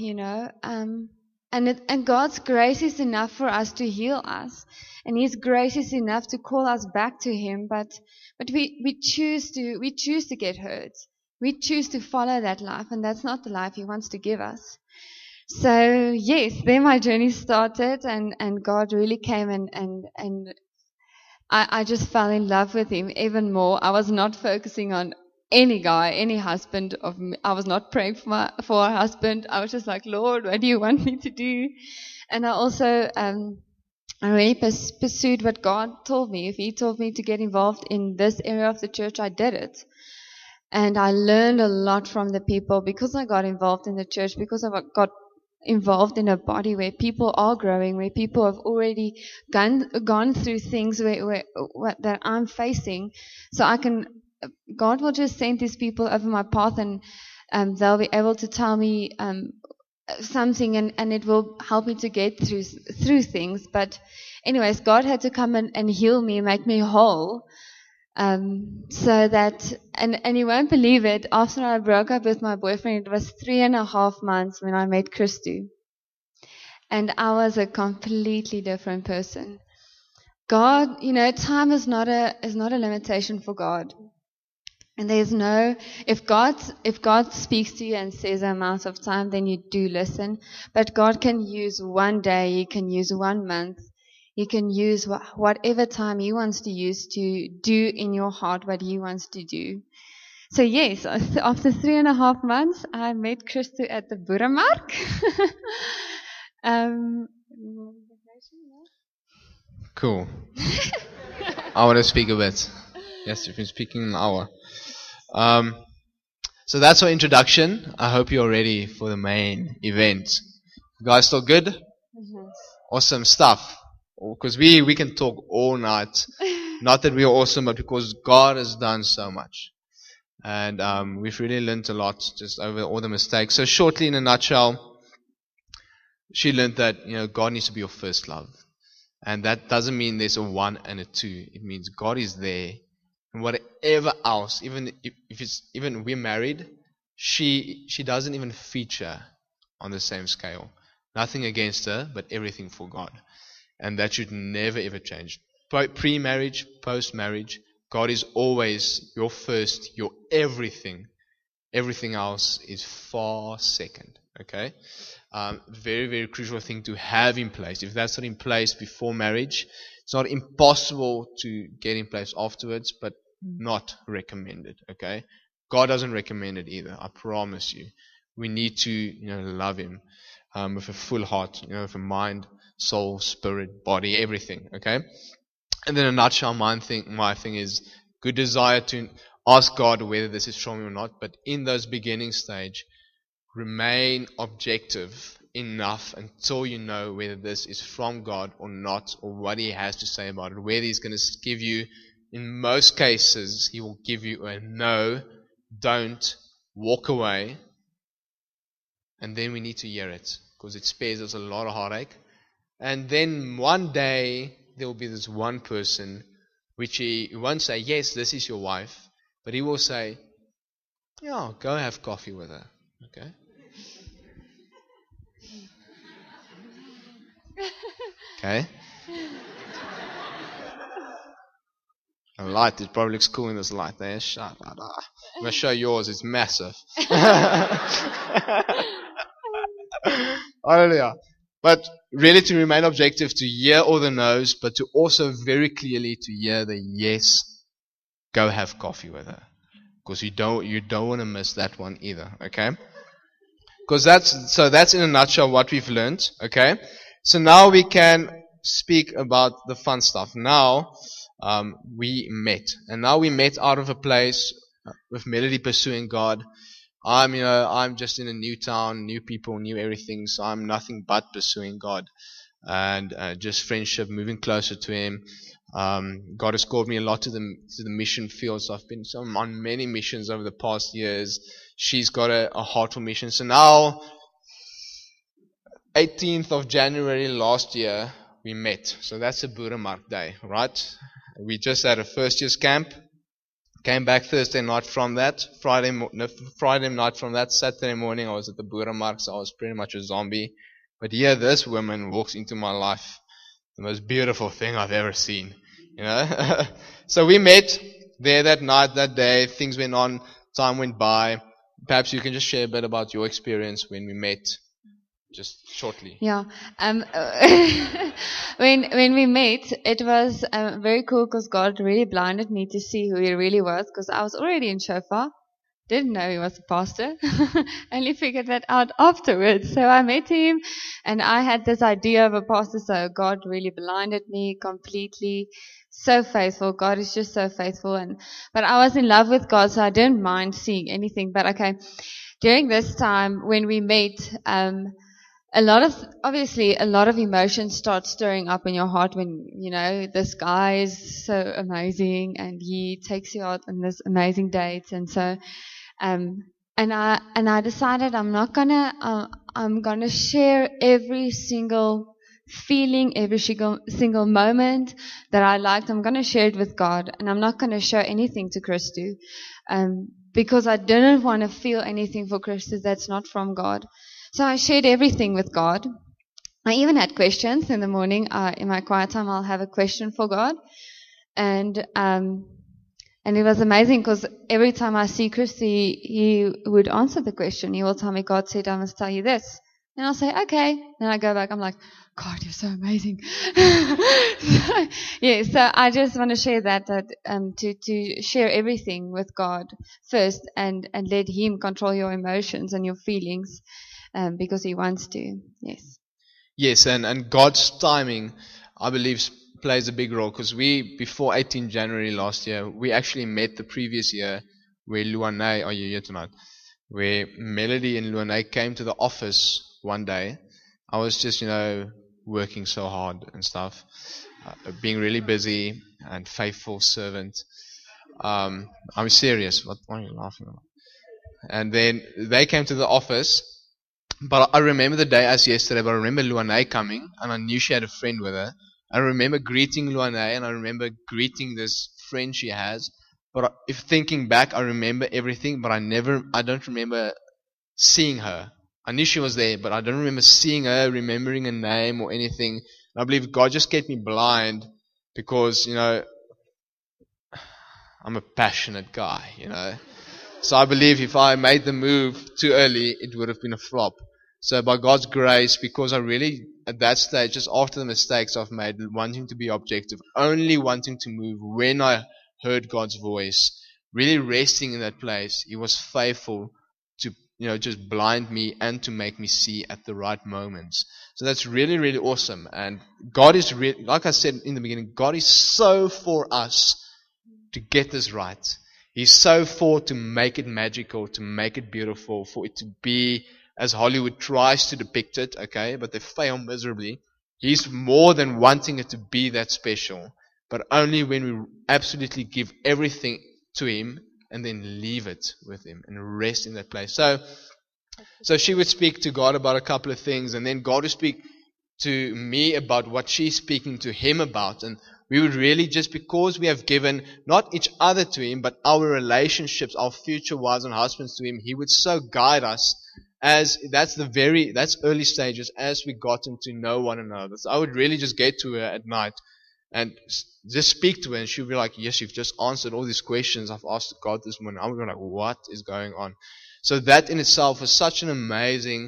And God's grace is enough for us to heal us. And His grace is enough to call us back to Him. But we choose to get hurt. We choose to follow that life, and that's not the life He wants to give us. So yes, then my journey started, and God really came and I just fell in love with Him even more. I was not focusing on any guy, any husband of me. I was not praying for a husband. I was just like, Lord, what do you want me to do? And I also I really pursued what God told me. If He told me to get involved in this area of the church, I did it. And I learned a lot from the people because I got involved in the church, because I got involved in a body where people are growing, where people have already gone through things that I'm facing. So God will just send these people over my path, and they'll be able to tell me something, and it will help me to get through things. But anyways, God had to come and heal me, make me whole. So that, and you won't believe it, after I broke up with my boyfriend, it was 3.5 months when I met Christu. And I was a completely different person. God, time is not a limitation for God. And there's if God speaks to you and says an amount of time, then you do listen. But God can use one day, He can use 1 month. He can use whatever time He wants to use to do in your heart what He wants to do. So yes, after 3.5 months, I met Christu at the Boeremark. Cool. I want to speak a bit. Yes, you've been speaking an hour. So that's our introduction. I hope you're ready for the main event. You guys still good? Mm-hmm. Awesome stuff. Because we can talk all night. Not that we are awesome, but because God has done so much. And we've really learned a lot just over all the mistakes. So shortly, in a nutshell, she learned that God needs to be your first love. And that doesn't mean there's a 1 and a 2. It means God is there. And whatever else, even if we're married, she doesn't even feature on the same scale. Nothing against her, but everything for God. And that should never ever change. Pre-marriage, post-marriage, God is always your first, your everything. Everything else is far second. Okay? Very, very crucial thing to have in place. If that's not in place before marriage, it's not impossible to get in place afterwards, but not recommended. Okay? God doesn't recommend it either. I promise you. We need to, love Him with a full heart, with a mind, soul, spirit, body, everything. Okay. And then in a nutshell, my thing is good desire to ask God whether this is from Him or not. But in those beginning stage, remain objective enough until you know whether this is from God or not, or what He has to say about it. Whether He's going to give you, in most cases, He will give you a no, don't, walk away. And then we need to hear it, because it spares us a lot of heartache. And then one day, there will be this one person, which He won't say, yes, this is your wife, but He will say, yeah, go have coffee with her. Okay? Okay? A light, it probably looks cool in this light there. Shut up. I'm going to show yours, it's massive. Hallelujah. But really to remain objective, to hear all the no's, but to also very clearly to hear the yes, go have coffee with her. Because you don't want to miss that one either, okay? Because that's in a nutshell what we've learned, okay? So now we can speak about the fun stuff. Now, we met. And now we met out of a place with Melody pursuing God. I'm just in a new town, new people, new everything, so I'm nothing but pursuing God. And just friendship, moving closer to Him. God has called me a lot to the mission field, so I've been on many missions over the past years. She's got a heart for mission. So now, 18th of January last year, we met. So that's a Boeremark day, right? We just had a first year's camp. Came back Thursday night from that. Friday night from that. Saturday morning I was at the Boeremark, so I was pretty much a zombie. But here this woman walks into my life. The most beautiful thing I've ever seen. So we met there that night, that day. Things went on. Time went by. Perhaps you can just share a bit about your experience when we met. Just shortly. Yeah. When we met, it was very cool because God really blinded me to see who He really was, because I was already in Shofar. Didn't know he was a pastor. Only figured that out afterwards. So I met him and I had this idea of a pastor. So God really blinded me completely. So faithful. God is just so faithful. But I was in love with God, so I didn't mind seeing anything. But okay, during this time when we met, a lot of emotions start stirring up in your heart when, this guy is so amazing and he takes you out on this amazing date. And so, and I decided I'm gonna share every single feeling, every single moment that I liked. I'm gonna share it with God, and I'm not gonna show anything to Christu, because I didn't want to feel anything for Christu that's not from God. So I shared everything with God. I even had questions in the morning. In my quiet time, I'll have a question for God. And it was amazing because every time I see Chris, he would answer the question. He will tell me, God said, I must tell you this. And I'll say, okay. Then I go back. I'm like, God, you're so amazing. So I just want to share that to share everything with God first and let Him control your emotions and your feelings. Because He wants to, yes. Yes, and God's timing, I believe, plays a big role. Because before 18 January last year, we actually met the previous year where Luanay, are you here tonight? Where Melody and Luanay came to the office one day. I was just, working so hard and stuff, being really busy and faithful servant. I'm serious. What are you laughing about? And then they came to the office. But I remember the day as yesterday, but I remember Luanay coming, and I knew she had a friend with her. I remember greeting Luanay, and I remember greeting this friend she has. But if thinking back, I remember everything, but I don't remember seeing her. I knew she was there, but I don't remember seeing her, remembering a name or anything. And I believe God just kept me blind because, I'm a passionate guy, So I believe if I made the move too early, it would have been a flop. So by God's grace, because I really, at that stage, just after the mistakes I've made, wanting to be objective, only wanting to move when I heard God's voice, really resting in that place, He was faithful to, just blind me and to make me see at the right moments. So that's really, really awesome. And God is really, like I said in the beginning, God is so for us to get this right. He's so for to make it magical, to make it beautiful, for it to be as Hollywood tries to depict it, okay, but they fail miserably. He's more than wanting it to be that special, but only when we absolutely give everything to Him and then leave it with Him and rest in that place. So she would speak to God about a couple of things, and then God would speak to me about what she's speaking to Him about. And we would really, just because we have given not each other to Him, but our relationships, our future wives and husbands to Him, He would so guide us. As that's early stages as we gotten to know one another. So I would really just get to her at night and just speak to her, and she'd be like, yes, you've just answered all these questions I've asked God this morning. I'm like, what is going on? So that in itself is such an amazing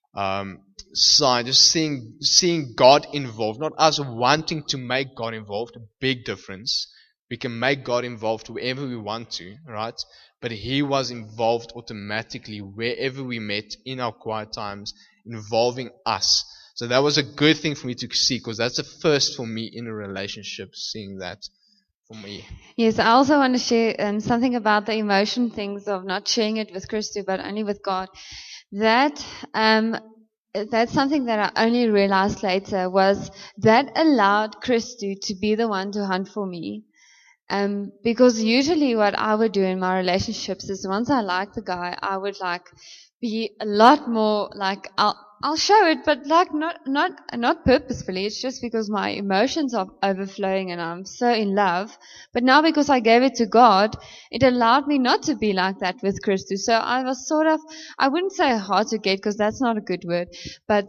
sign, just seeing God involved, not us wanting to make God involved, a big difference. We can make God involved wherever we want to, right? But He was involved automatically wherever we met in our quiet times, involving us. So that was a good thing for me to see, because that's a first for me in a relationship, seeing that for me. Yes, I also want to share something about the emotion things of not sharing it with Christy, but only with God. That's something that I only realized later, was that allowed Christy to be the one to hunt for me. Because usually what I would do in my relationships is, once I like the guy, I would be a lot more I'll show it, but not purposefully. It's just because my emotions are overflowing and I'm so in love. But now, because I gave it to God, it allowed me not to be like that with Christus. So I was sort of, I wouldn't say hard to get, because that's not a good word, but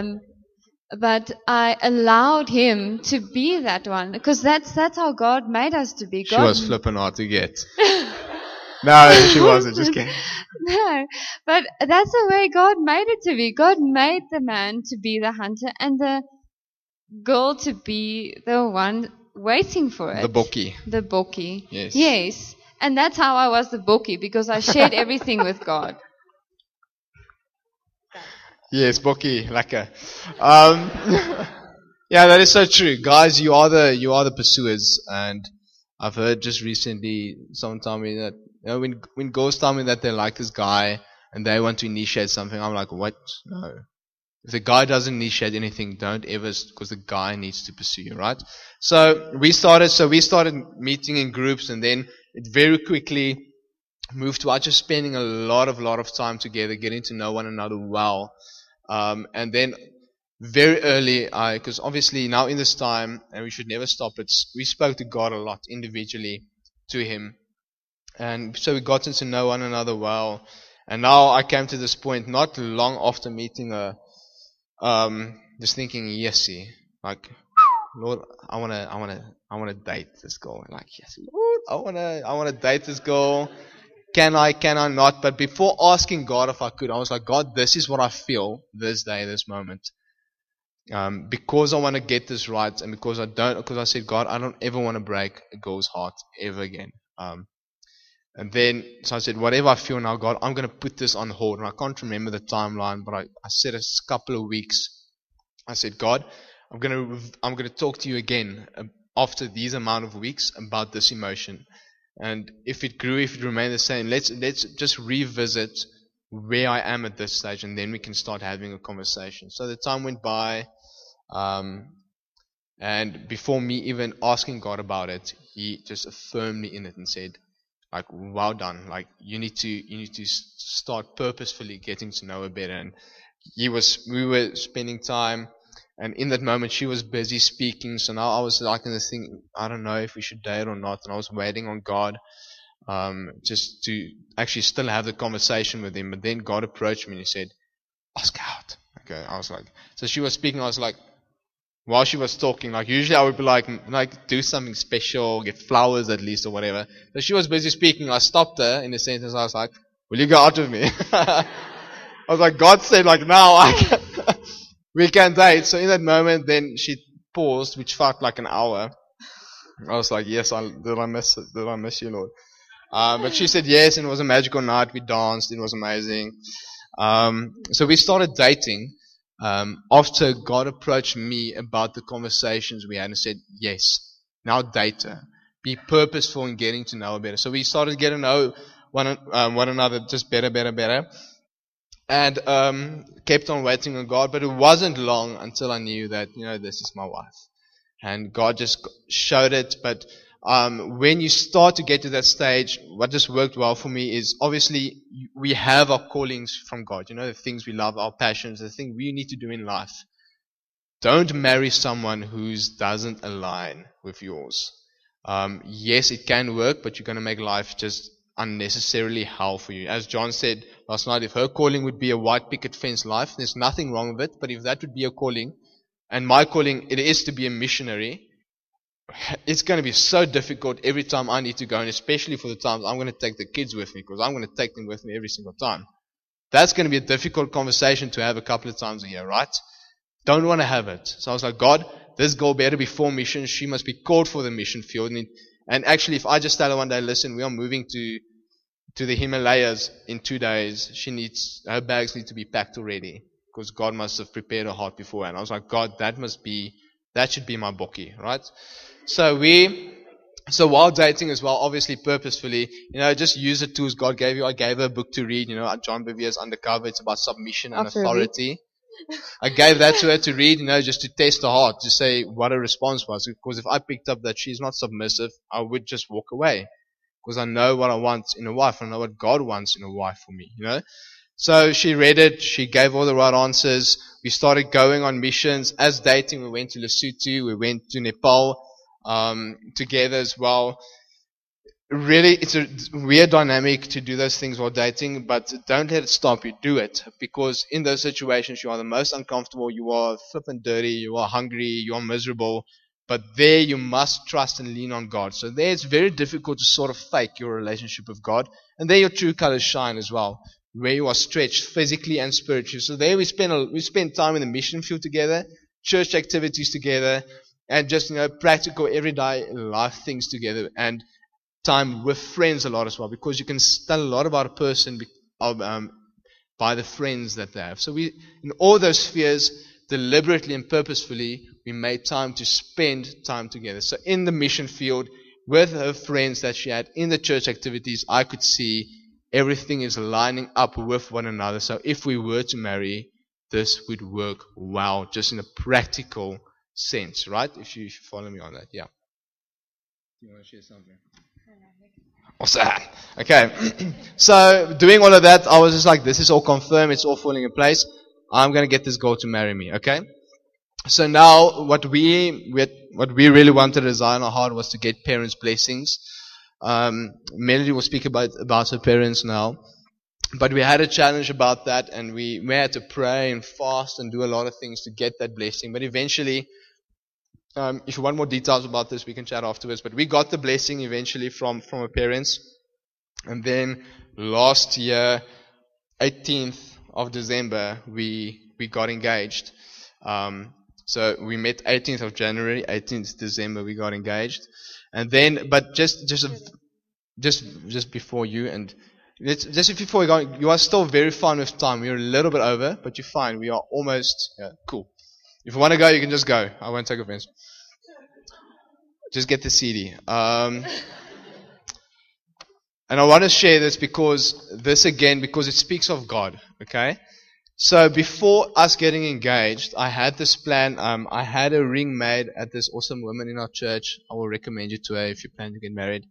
I allowed him to be that one, because that's how God made us to be. She was flipping hard to get. No, she wasn't. Just kidding. No, but that's the way God made it to be. God made the man to be the hunter and the girl to be the one waiting for it. The bokkie. The bokkie. Yes. Yes. And that's how I was the bokkie, because I shared everything with God. Yes, bokkie, lekker. Yeah, that is so true. Guys, you are the pursuers, and I've heard just recently someone tell me that, when girls tell me that they like this guy and they want to initiate something, I'm like, what? No. If the guy doesn't initiate anything, don't ever, because the guy needs to pursue you, right? So we started meeting in groups, and then it very quickly moved to us just spending a lot of time together, getting to know one another well. And then very early, because obviously now in this time, and we should never stop it, we spoke to God a lot individually to Him. And so we got to know one another well. And now I came to this point not long after meeting her, just thinking, yes, Lord, I wanna date this girl. Like, yes, Lord, I wanna date this girl. Can I not? But before asking God if I could, I was like, God, this is what I feel this day, this moment. Because I want to get this right, and because I said, God, I don't ever want to break a girl's heart ever again. And then, so I said, whatever I feel now, God, I'm going to put this on hold. And I can't remember the timeline, but I said a couple of weeks. I said, God, I'm going to talk to you again after these amount of weeks about this emotion. And if it remained the same, let's just revisit where I am at this stage, and then we can start having a conversation. So the time went by, and before me even asking God about it, He just affirmed me in it and said, like, well done. Like, you need to start purposefully getting to know her better. And we were spending time, and in that moment she was busy speaking. So now I was like in this thing, I don't know if we should date or not. And I was waiting on God, just to actually still have the conversation with Him. But then God approached me and He said, ask out. Okay, I was like, so she was speaking. I was like, while she was talking, like usually I would be like do something special, get flowers at least or whatever. So she was busy speaking. I stopped her in a sentence. I was like, will you go out with me? I was like, God said, like, now we can date. So in that moment, then she paused, which felt like an hour. I was like, yes, did I miss you, Lord? But she said yes, and it was a magical night. We danced. It was amazing. So we started dating. After God approached me about the conversations we had and said, yes, now date her. Be purposeful in getting to know her better. So we started getting to know one another just better. And kept on waiting on God. But it wasn't long until I knew that, this is my wife. And God just showed it. But when you start to get to that stage, what just worked well for me is obviously we have our callings from God. The things we love, our passions, the thing we need to do in life. Don't marry someone who doesn't align with yours. Yes, it can work, but you're going to make life just unnecessarily hell for you. As John said last night, if her calling would be a white picket fence life, there's nothing wrong with it. But if that would be a calling, and my calling, it is to be a missionary, it's going to be so difficult every time I need to go, and especially for the times I'm going to take the kids with me, because I'm going to take them with me every single time. That's going to be a difficult conversation to have a couple of times a year, right? Don't want to have it. So I was like, God, this girl better be for mission. She must be called for the mission field. And actually, if I just tell her one day, listen, we are moving to the Himalayas in 2 days, her bags need to be packed already, because God must have prepared her heart before. And I was like, God, that should be my bookie, right? So while dating as well, obviously purposefully, just use the tools God gave you. I gave her a book to read, John Bevere's Undercover. It's about submission and authority. I gave that to her to read, just to test her heart, to say what her response was. Because if I picked up that she's not submissive, I would just walk away. Because I know what I want in a wife. I know what God wants in a wife for me, So she read it. She gave all the right answers. We started going on missions. As dating, we went to Lesotho. We went to Nepal together as well. Really, it's a weird dynamic to do those things while dating, but don't let it stop you. Do it. Because in those situations, you are the most uncomfortable. You are flipping dirty. You are hungry. You are miserable. But there you must trust and lean on God. So there it's very difficult to sort of fake your relationship with God. And there your true colors shine as well, where you are stretched physically and spiritually. So there we spend time in the mission field together, church activities together, and just, practical everyday life things together. And time with friends a lot as well, because you can tell a lot about a person by the friends that they have. So we, in all those spheres, deliberately and purposefully, we made time to spend time together. So in the mission field, with her friends that she had, in the church activities, I could see everything is lining up with one another. So if we were to marry, this would work well, just in a practical sense, right? If you follow me on that, yeah. Do you want to share something? Awesome. Okay. So doing all of that, I was just like, this is all confirmed. It's all falling in place. I'm going to get this girl to marry me. Okay. So now what we really wanted to desire in our heart was to get parents' blessings. Melody will speak about her parents now. But we had a challenge about that, and we had to pray and fast and do a lot of things to get that blessing. But eventually, if you want more details about this, we can chat afterwards. But we got the blessing eventually from our parents. And then last year, 18th of December, we got engaged. So we met 18th of January, 18th December, we got engaged. And then, but just before you, and just before we go, you are still very fine with time. We're a little bit over, but you're fine. We are almost, cool. If you want to go, you can just go. I won't take offense. Just get the CD. And I want to share this because it speaks of God, okay? So before us getting engaged, I had this plan. I had a ring made at this awesome woman in our church. I will recommend you to her if you plan to get married.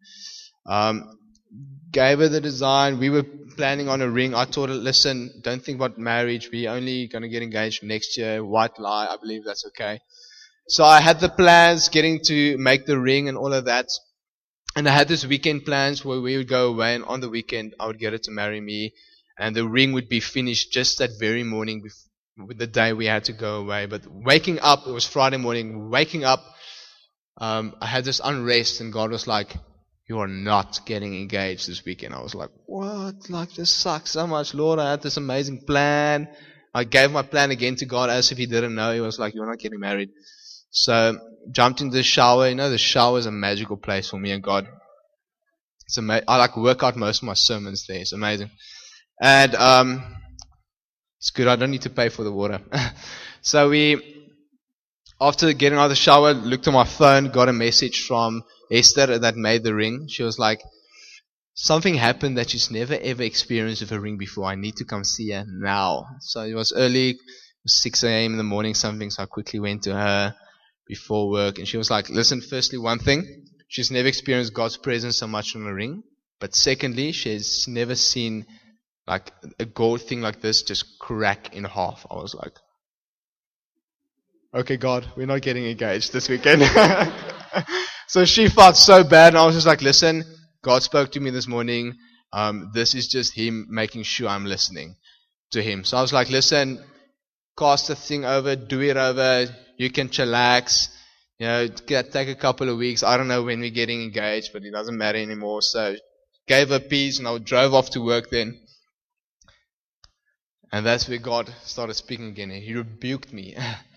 Gave her the design. We were planning on a ring. I told her, listen, don't think about marriage. We're only going to get engaged next year. White lie. I believe that's okay. So I had the plans, getting to make the ring and all of that. And I had this weekend plans where we would go away, and on the weekend I would get her to marry me. And the ring would be finished just that very morning, with the day we had to go away. But waking up, it was Friday morning, waking up, I had this unrest, and God was like, you are not getting engaged this weekend. I was like, what? Like, this sucks so much, Lord. I had this amazing plan. I gave my plan again to God as if He didn't know. He was like, you're not getting married. So, jumped into the shower. The shower is a magical place for me and God. It's amazing. I work out most of my sermons there. It's amazing. And it's good. I don't need to pay for the water. So after getting out of the shower, looked at my phone, got a message from Esther that made the ring. She was like, something happened that she's never ever experienced with a ring before. I need to come see her now. So it was early, it was 6 a.m. in the morning, something. So I quickly went to her before work. And she was like, listen, firstly, one thing, she's never experienced God's presence so much on a ring. But secondly, she's never seen like a gold thing like this just crack in half. I was like, okay, God, we're not getting engaged this weekend. So she felt so bad, and I was just like, listen, God spoke to me this morning. This is just Him making sure I'm listening to Him. So I was like, listen, cast the thing over, do it over. You can chillax. Take a couple of weeks. I don't know when we're getting engaged, but it doesn't matter anymore. So gave her peace, and I drove off to work then. And that's where God started speaking again. He rebuked me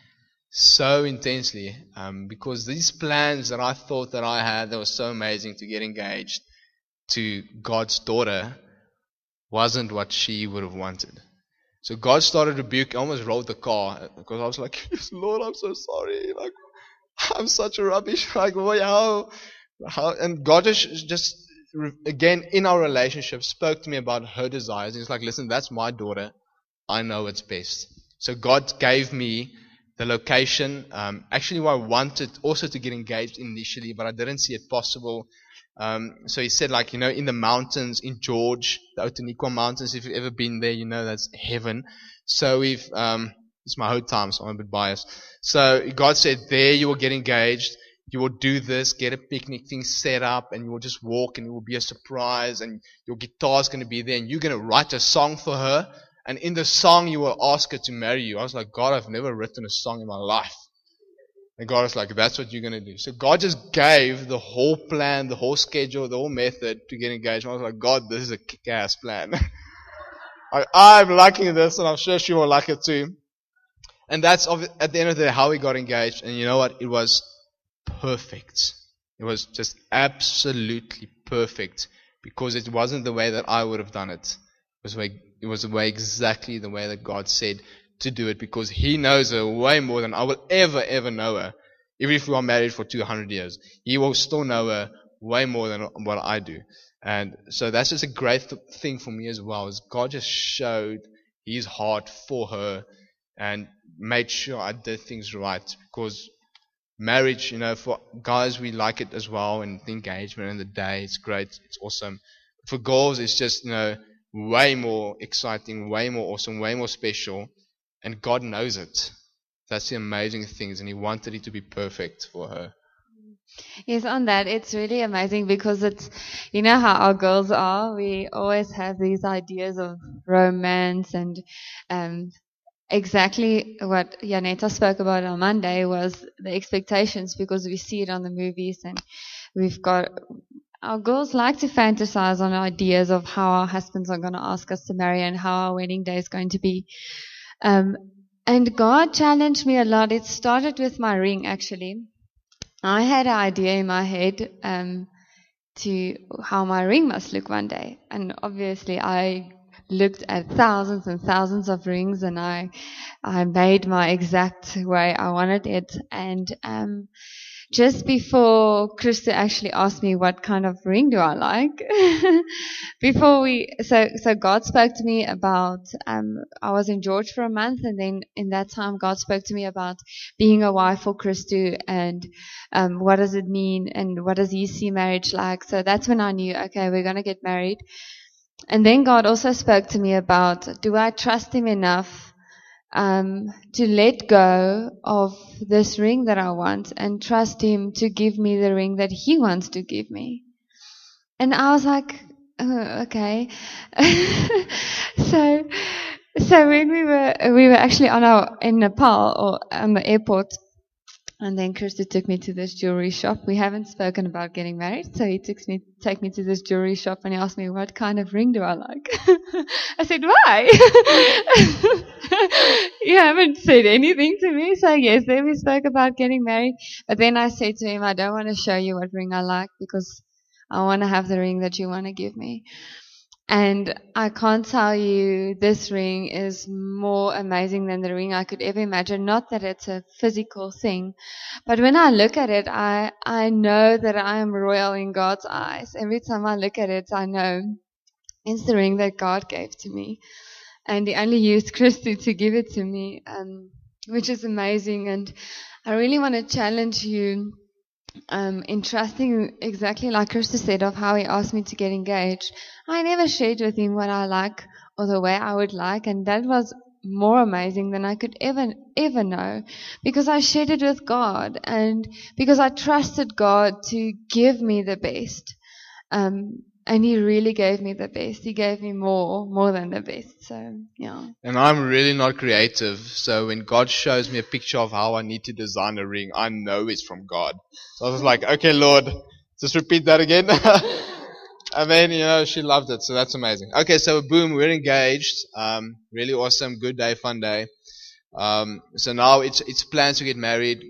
so intensely because these plans that I thought that I had that was so amazing to get engaged to God's daughter wasn't what she would have wanted. So God started rebuking. I almost rolled the car because I was like, Lord, I'm so sorry. Like, I'm such a rubbish. Like, how? And God just again in our relationship spoke to me about her desires. He's like, listen, that's my daughter. I know it's best. So God gave me the location. Actually, I wanted also to get engaged initially, but I didn't see it possible. So He said, in the mountains in George, the Outeniqua Mountains, if you've ever been there, that's heaven. So it's my whole time, so I'm a bit biased. So God said, there you will get engaged. You will do this, get a picnic thing set up, and you will just walk, and it will be a surprise, and your guitar's going to be there, and you're going to write a song for her. And in the song, you will ask her to marry you. I was like, God, I've never written a song in my life. And God was like, that's what you're going to do. So God just gave the whole plan, the whole schedule, the whole method to get engaged. I was like, God, this is a kick-ass plan. I'm liking this, and I'm sure she will like it too. And that's, at the end of the day, how we got engaged. And you know what? It was perfect. It was just absolutely perfect because it wasn't the way that I would have done it. It was exactly the way that God said to do it because He knows her way more than I will ever know her. Even if we are married for 200 years, He will still know her way more than what I do. And so that's just a great thing for me as well, is God just showed His heart for her and made sure I did things right. Because marriage, for guys, we like it as well, and the engagement and the day, it's great, it's awesome. For girls, it's just, way more exciting, way more awesome, way more special. And God knows it. That's the amazing things, and He wanted it to be perfect for her. Yes, on that, it's really amazing because it's, how our girls are. We always have these ideas of romance, and exactly what Janetta spoke about on Monday was the expectations, because we see it on the movies, and our girls like to fantasize on ideas of how our husbands are going to ask us to marry and how our wedding day is going to be. And God challenged me a lot. It started with my ring, actually. I had an idea in my head to how my ring must look one day. And obviously I looked at thousands and thousands of rings, and I made my exact way I wanted it. And just before Krista actually asked me what kind of ring do I like, so God spoke to me about, I was in George for a month, and then in that time God spoke to me about being a wife for Christu, and what does it mean, and what does He see marriage like. So that's when I knew, okay, we're going to get married. And then God also spoke to me about, do I trust Him enough to let go of this ring that I want and trust Him to give me the ring that He wants to give me? And I was like, oh, okay. So when we were actually in Nepal, or on the airport, and then Krista took me to this jewelry shop. We haven't spoken about getting married, so he take me to this jewelry shop, and he asked me, what kind of ring do I like? I said, why? You haven't said anything to me. So yes, then we spoke about getting married. But then I said to him, I don't want to show you what ring I like, because I want to have the ring that you want to give me. And I can't tell you, this ring is more amazing than the ring I could ever imagine. Not that it's a physical thing, but when I look at it, I know that I am royal in God's eyes. Every time I look at it, I know it's the ring that God gave to me. And He only used Christy to give it to me, which is amazing. And I really want to challenge you in trusting, exactly like Christy said, of how He asked me to get engaged. I never shared with Him what I like or the way I would like, and that was more amazing than I could ever know, because I shared it with God, and because I trusted God to give me the best. And He really gave me the best. He gave me more than the best. So, yeah. And I'm really not creative, so when God shows me a picture of how I need to design a ring, I know it's from God. So I was like, okay, Lord, just repeat that again. And then, she loved it, so that's amazing. Okay, so boom, we're engaged. Really awesome, good day, fun day. So now it's plans to get married.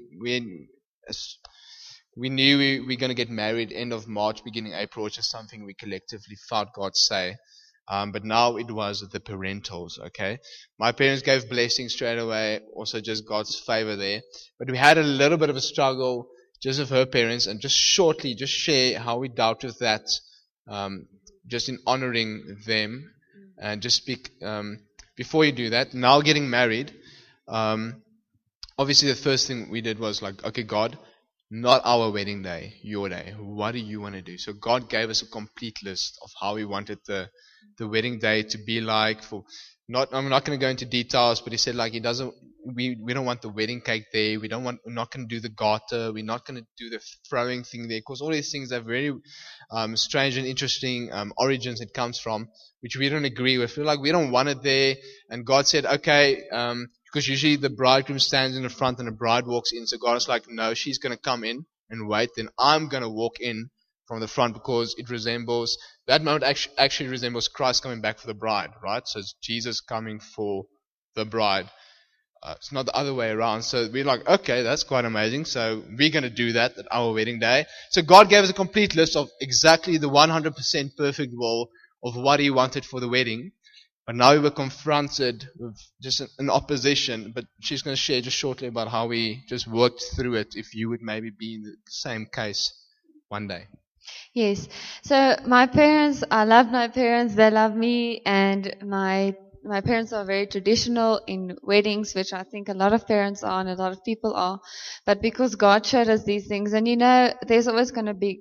We knew we were going to get married end of March, beginning April, which is something we collectively felt God say. But now it was the parentals, okay? My parents gave blessings straight away, also just God's favor there. But we had a little bit of a struggle just with her parents, and just shortly, just share how we dealt with that, just in honoring them. And just speak, before you do that, now getting married, obviously the first thing we did was like, okay, God, not our wedding day, your day. What do you want to do? So God gave us a complete list of how He wanted the wedding day to be like. I'm not going to go into details, but He said like we don't want the wedding cake there. We're not going to do the garter. We're not going to do the throwing thing there, because all these things are very strange and interesting origins it comes from, which we don't agree with. We feel like we don't want it there. And God said, okay, because usually the bridegroom stands in the front and the bride walks in. So God is like, no, she's going to come in and wait. Then I'm going to walk in from the front, because it resembles, that moment actually resembles Christ coming back for the bride, right? So it's Jesus coming for the bride. It's not the other way around. So we're like, okay, that's quite amazing. So we're going to do that at our wedding day. So God gave us a complete list of exactly the 100% perfect will of what He wanted for the wedding. But now we were confronted with just an opposition. But she's going to share just shortly about how we just worked through it, if you would maybe be in the same case one day. Yes. So my parents, I love my parents. They love me. And my parents are very traditional in weddings, which I think a lot of parents are and a lot of people are. But because God showed us these things, and there's always going to be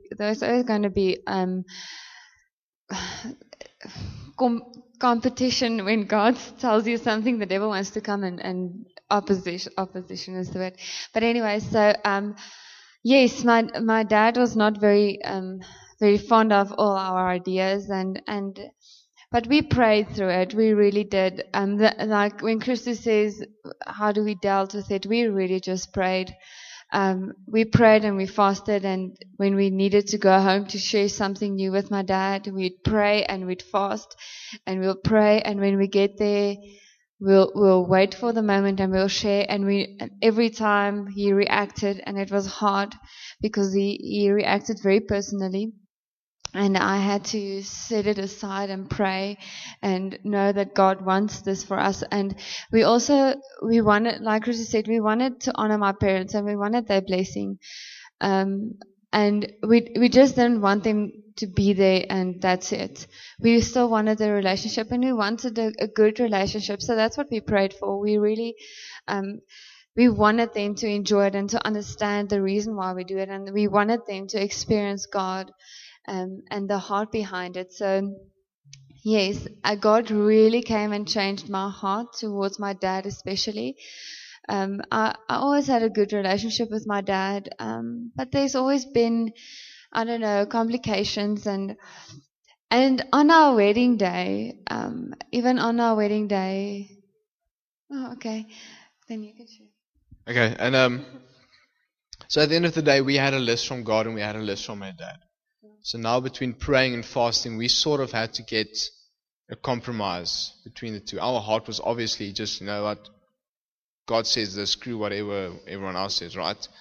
competition when God tells you something. The devil wants to come and opposition is the word. But anyway, so yes, my dad was not very fond of all our ideas, but we prayed through it. We really did. Like when Christy says, how do we dealt with it? We really just prayed. We prayed and we fasted, and when we needed to go home to share something new with my dad, we'd pray and we'd fast, and we'll pray, and when we get there, we'll wait for the moment and we'll share. And every time he reacted, and it was hard because he reacted very personally. And I had to set it aside and pray and know that God wants this for us. And we wanted, like Christy said, we wanted to honor my parents and we wanted their blessing. And we just didn't want them to be there and that's it. We still wanted a relationship, and we wanted a good relationship. So that's what we prayed for. We really, we wanted them to enjoy it and to understand the reason why we do it. And we wanted them to experience God. And the heart behind it. So, yes, God really came and changed my heart towards my dad especially. I always had a good relationship with my dad, but there's always been, complications. And on our wedding day, even on our wedding day, okay, then you can share. Okay, and so at the end of the day, we had a list from God and we had a list from my dad. So now between praying and fasting, we sort of had to get a compromise between the two. Our heart was obviously just, what God says this, screw whatever everyone else says, right?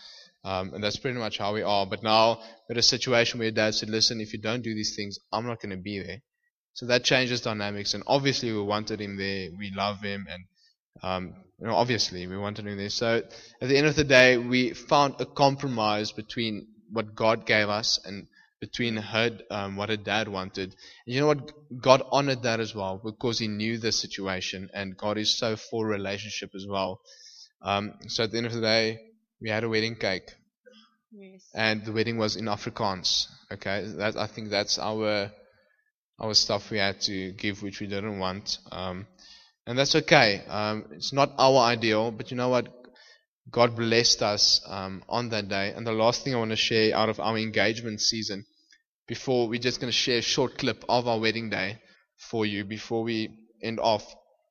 And that's pretty much how we are. But now we're in a situation where Dad said, listen, if you don't do these things, I'm not going to be there. So that changes dynamics. And obviously we wanted him there. We love him. And obviously we wanted him there. So at the end of the day, we found a compromise between what God gave us and between what her dad wanted. And you know what? God honored that as well, because he knew the situation, and God is so for relationship as well. So at the end of the day, we had a wedding cake. Yes. And the wedding was in Afrikaans. Okay, I think that's our stuff we had to give, which we didn't want. And that's okay. It's not our ideal, but you know what? God blessed us on that day. And the last thing I want to share out of our engagement season, before we're just going to share a short clip of our wedding day for you before we end off.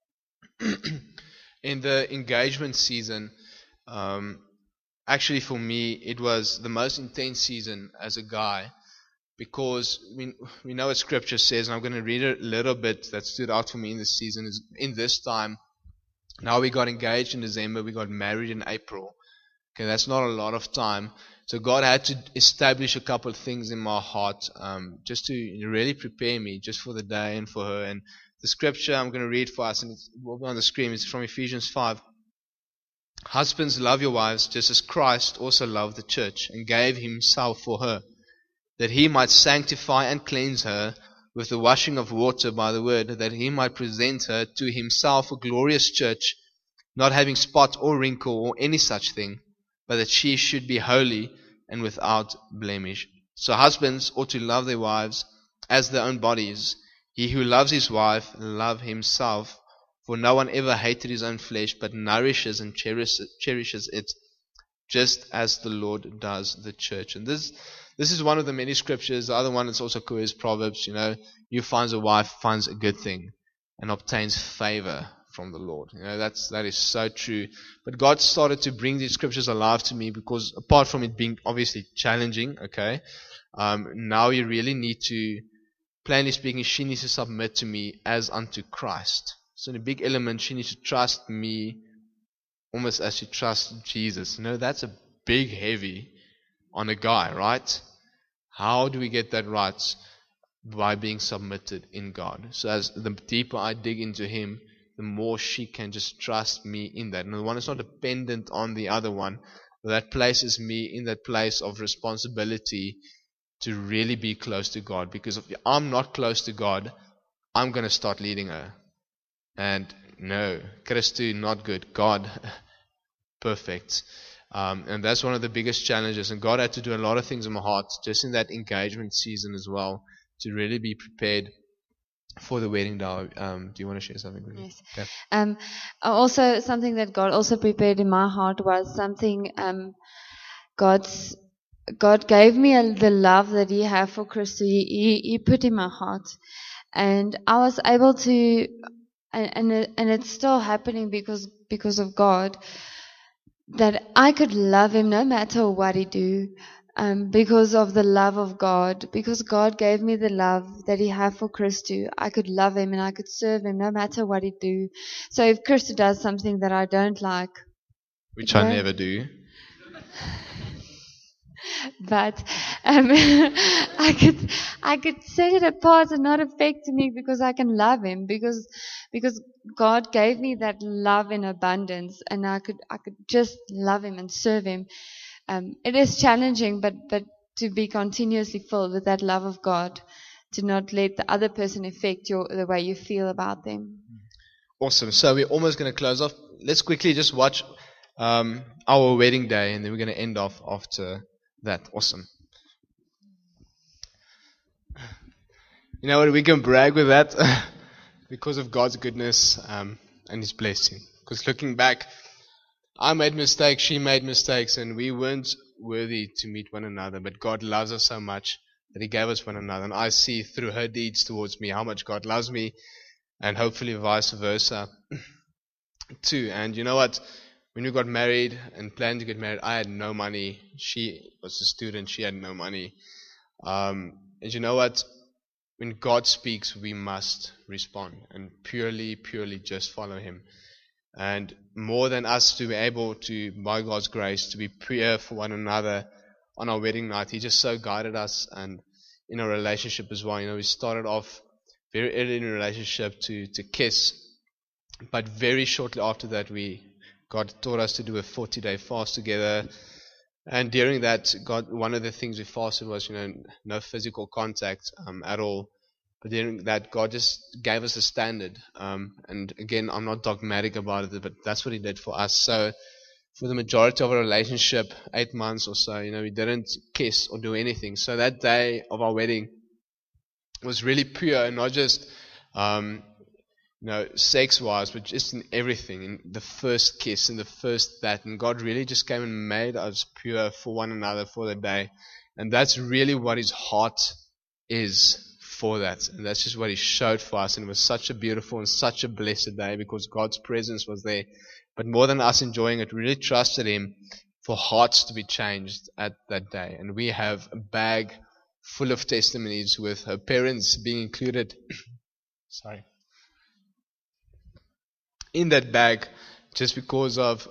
In the engagement season, actually for me, it was the most intense season as a guy, because we know what Scripture says, and I'm going to read a little bit that stood out for me in this season. Is in this time, now we got engaged in December, we got married in April. Okay, that's not a lot of time. So God had to establish a couple of things in my heart, just to really prepare me just for the day and for her. And the scripture I'm going to read for us, and it will be on the screen, it's from Ephesians 5. Husbands, love your wives, just as Christ also loved the church and gave himself for her, that he might sanctify and cleanse her with the washing of water by the word, that he might present her to himself a glorious church, not having spot or wrinkle or any such thing, but that she should be holy and without blemish. So husbands ought to love their wives as their own bodies. He who loves his wife loves himself, for no one ever hated his own flesh, but nourishes and cherishes it, just as the Lord does the church. And this is one of the many scriptures. The other one is also cool is Proverbs. You finds a wife finds a good thing and obtains favor from the Lord. That is so true. But God started to bring these scriptures alive to me, because apart from it being obviously challenging, okay, now you really need to, plainly speaking, she needs to submit to me as unto Christ. So in a big element, she needs to trust me almost as she trusts Jesus. That's a big heavy on a guy, right? How do we get that right? By being submitted in God. So as the deeper I dig into him, the more she can just trust me in that. And the one is not dependent on the other one. That places me in that place of responsibility to really be close to God. Because if I'm not close to God, I'm going to start leading her. And no, Christu, not good. God, perfect. And that's one of the biggest challenges. And God had to do a lot of things in my heart, just in that engagement season as well, to really be prepared for the wedding day. Do you want to share something with me? Yes. Okay. Also, something that God also prepared in my heart was something God gave me the love that He had for Christy. He put in my heart, and I was able to, and it's still happening because of God, that I could love Him no matter what He do. Because of the love of God, because God gave me the love that He had for Christo, I could love Him and I could serve Him no matter what He do. So if Christo does something that I don't like, which I never do, but I could set it apart and not affect me, because I can love Him, because God gave me that love in abundance, and I could just love Him and serve Him. It is challenging, but to be continuously filled with that love of God, to not let the other person affect the way you feel about them. Awesome. So we're almost going to close off. Let's quickly just watch our wedding day, and then we're going to end off after that. Awesome. You know what? We can brag with that because of God's goodness and His blessing. Because looking back, I made mistakes, she made mistakes, and we weren't worthy to meet one another. But God loves us so much that He gave us one another. And I see through her deeds towards me how much God loves me, and hopefully vice versa too. And you know what? When we got married and planned to get married, I had no money. She was a student. She had no money. And you know what? When God speaks, we must respond and purely just follow Him. And more than us to be able to, by God's grace, to be pure for one another on our wedding night, He just so guided us and in our relationship as well. We started off very early in a relationship to kiss, but very shortly after that, God taught us to do a 40-day fast together. And during that, one of the things we fasted was, no physical contact at all. But during that, God just gave us a standard. And again, I'm not dogmatic about it, but that's what He did for us. So for the majority of our relationship, 8 months or so, we didn't kiss or do anything. So that day of our wedding was really pure, and not just sex-wise, but just in everything, in the first kiss and the first that. And God really just came and made us pure for one another for the day. And that's really what His heart is for that. And that's just what He showed for us. And it was such a beautiful and such a blessed day because God's presence was there. But more than us enjoying it, we really trusted Him for hearts to be changed at that day. And we have a bag full of testimonies with her parents being included. Sorry. In that bag, just because of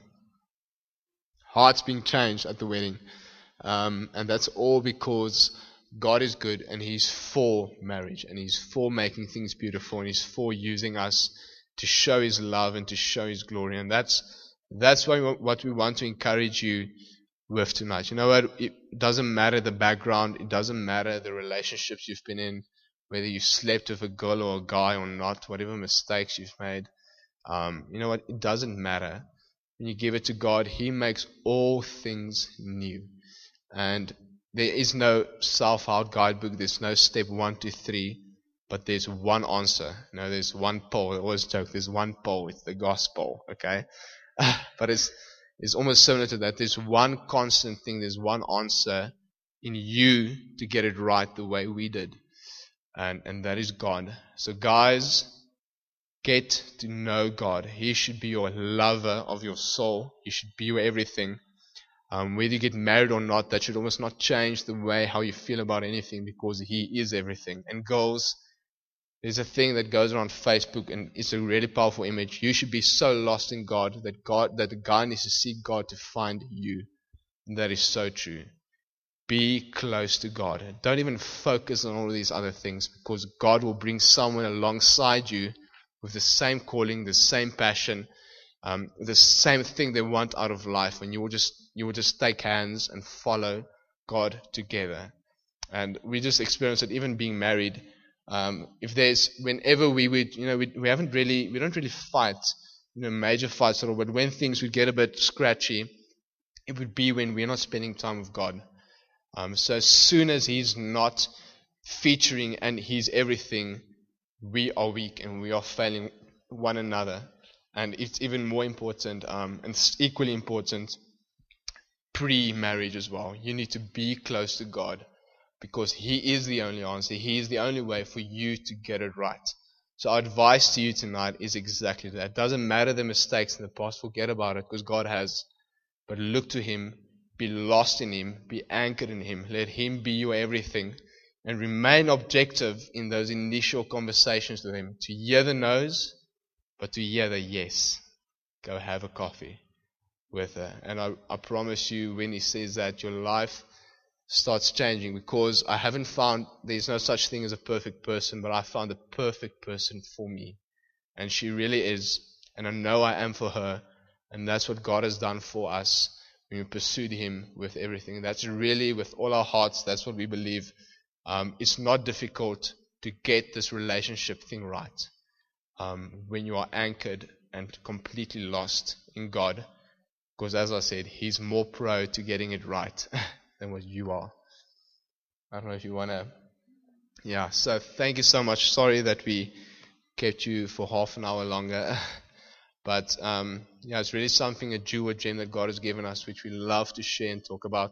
hearts being changed at the wedding. And that's all because God is good and He's for marriage and He's for making things beautiful and He's for using us to show His love and to show His glory. And that's what we want to encourage you with tonight. You know what? It doesn't matter the background. It doesn't matter the relationships you've been in, whether you slept with a girl or a guy or not, whatever mistakes you've made. You know what? It doesn't matter. When you give it to God, He makes all things new. And there is no self-help guidebook. There's no step 1 to 3, but there's one answer. There's one pole. I always joke, there's one pole. It's the gospel, okay? But it's almost similar to that. There's one constant thing. There's one answer in you to get it right the way we did. And that is God. So guys, get to know God. He should be your lover of your soul. He should be your everything. Whether you get married or not, that should almost not change the way how you feel about anything, because He is everything. And girls, there's a thing that goes around Facebook, and it's a really powerful image. You should be so lost in God that the guy needs to seek God to find you. And that is so true. Be close to God. Don't even focus on all of these other things, because God will bring someone alongside you with the same calling, the same passion, the same thing they want out of life, and you will just take hands and follow God together. And we just experience it even being married. Whenever we don't really fight, major fights at all, but when things would get a bit scratchy, it would be when we're not spending time with God. So as soon as He's not featuring and He's everything, we are weak and we are failing one another. And it's even more important, and equally important, pre-marriage as well. You need to be close to God, because He is the only answer. He is the only way for you to get it right. So our advice to you tonight is exactly that. It doesn't matter the mistakes in the past. Forget about it, because God has. But look to Him. Be lost in Him. Be anchored in Him. Let Him be your everything. And remain objective in those initial conversations with Him. To hear the no's, but to hear the yes. Go have a coffee with her. And I promise you, when He says that, your life starts changing, because I haven't found, there's no such thing as a perfect person, but I found the perfect person for me. And she really is. And I know I am for her. And that's what God has done for us when we pursued Him with everything. That's really, with all our hearts, that's what we believe. It's not difficult to get this relationship thing right. When you are anchored and completely lost in God. Because as I said, He's more pro to getting it right than what you are. I don't know if you want to... Yeah, so thank you so much. Sorry that we kept you for half an hour longer. But it's really something, a jewel, a gem that God has given us, which we love to share and talk about.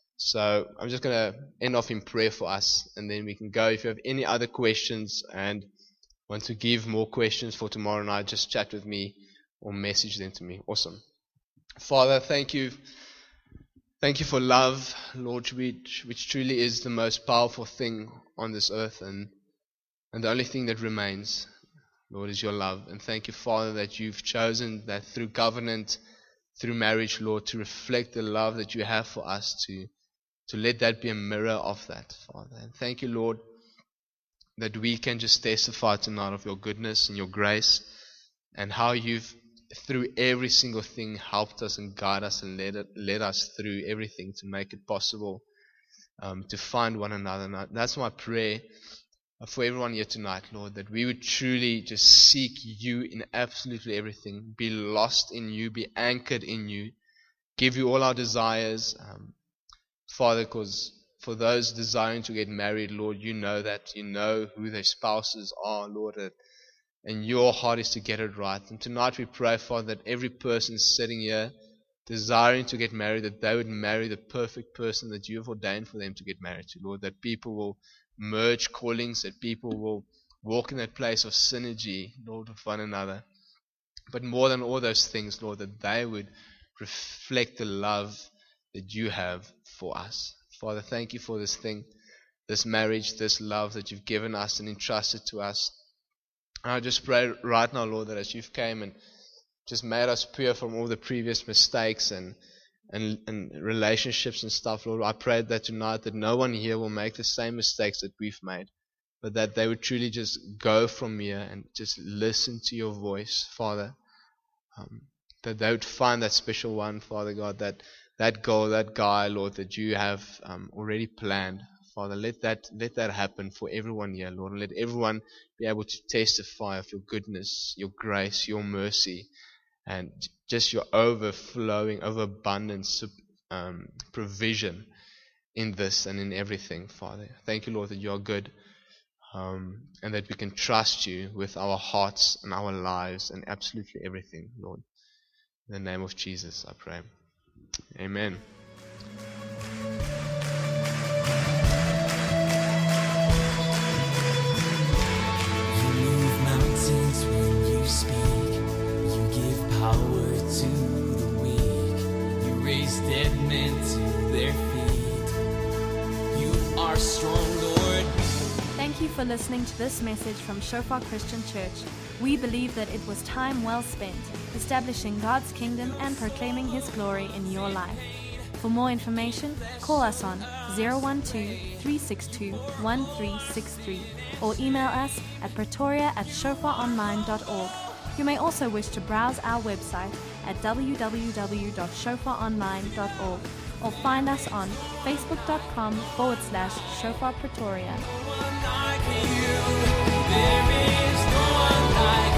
So I'm just going to end off in prayer for us, and then we can go. If you have any other questions and want to give more questions for tomorrow night, just chat with me or message them to me. Awesome. Father, thank you. Thank you for love, Lord, which truly is the most powerful thing on this earth, and the only thing that remains. Lord, is your love. And thank you, Father, that you've chosen that through covenant, through marriage, Lord, to reflect the love that you have for us, to let that be a mirror of that, Father. And thank you, Lord, that we can just testify tonight of your goodness and your grace and how you've, through every single thing, helped us and guided us and led us through everything to make it possible to find one another. And that's my prayer for everyone here tonight, Lord, that we would truly just seek you in absolutely everything, be lost in you, be anchored in you, give you all our desires, Father, because for those desiring to get married, Lord, you know that, you know who their spouses are, Lord, and your heart is to get it right. And tonight we pray, Father, that every person sitting here desiring to get married, that they would marry the perfect person that you have ordained for them to get married to, Lord, that people will merge callings, that people will walk in that place of synergy, Lord, with one another. But more than all those things, Lord, that they would reflect the love that you have for us. Father, thank you for this thing, this marriage, this love that you've given us and entrusted to us. And I just pray right now, Lord, that as you've came and just made us pure from all the previous mistakes and relationships and stuff, Lord, I pray that tonight that no one here will make the same mistakes that we've made, but that they would truly just go from here and just listen to your voice, Father, that they would find that special one, Father God, that girl, that guy, Lord, that you have already planned. Father, let that happen for everyone here, Lord, and let everyone be able to testify of your goodness, your grace, your mercy, and just your overflowing, overabundance provision in this and in everything, Father. Thank you, Lord, that you are good, and that we can trust you with our hearts and our lives and absolutely everything, Lord. In the name of Jesus, I pray. Amen. You move mountains when you speak. You give power to the weak. You raise dead men to their feet. You are strong, Lord. Thank you for listening to this message from Shofar Christian Church. We believe that it was time well spent establishing God's kingdom and proclaiming His glory in your life. For more information, call us on 012-362-1363 or email us at pretoria@shofaronline.org. You may also wish to browse our website at www.shofaronline.org or find us on facebook.com/Shofar Pretoria. There is no one like you.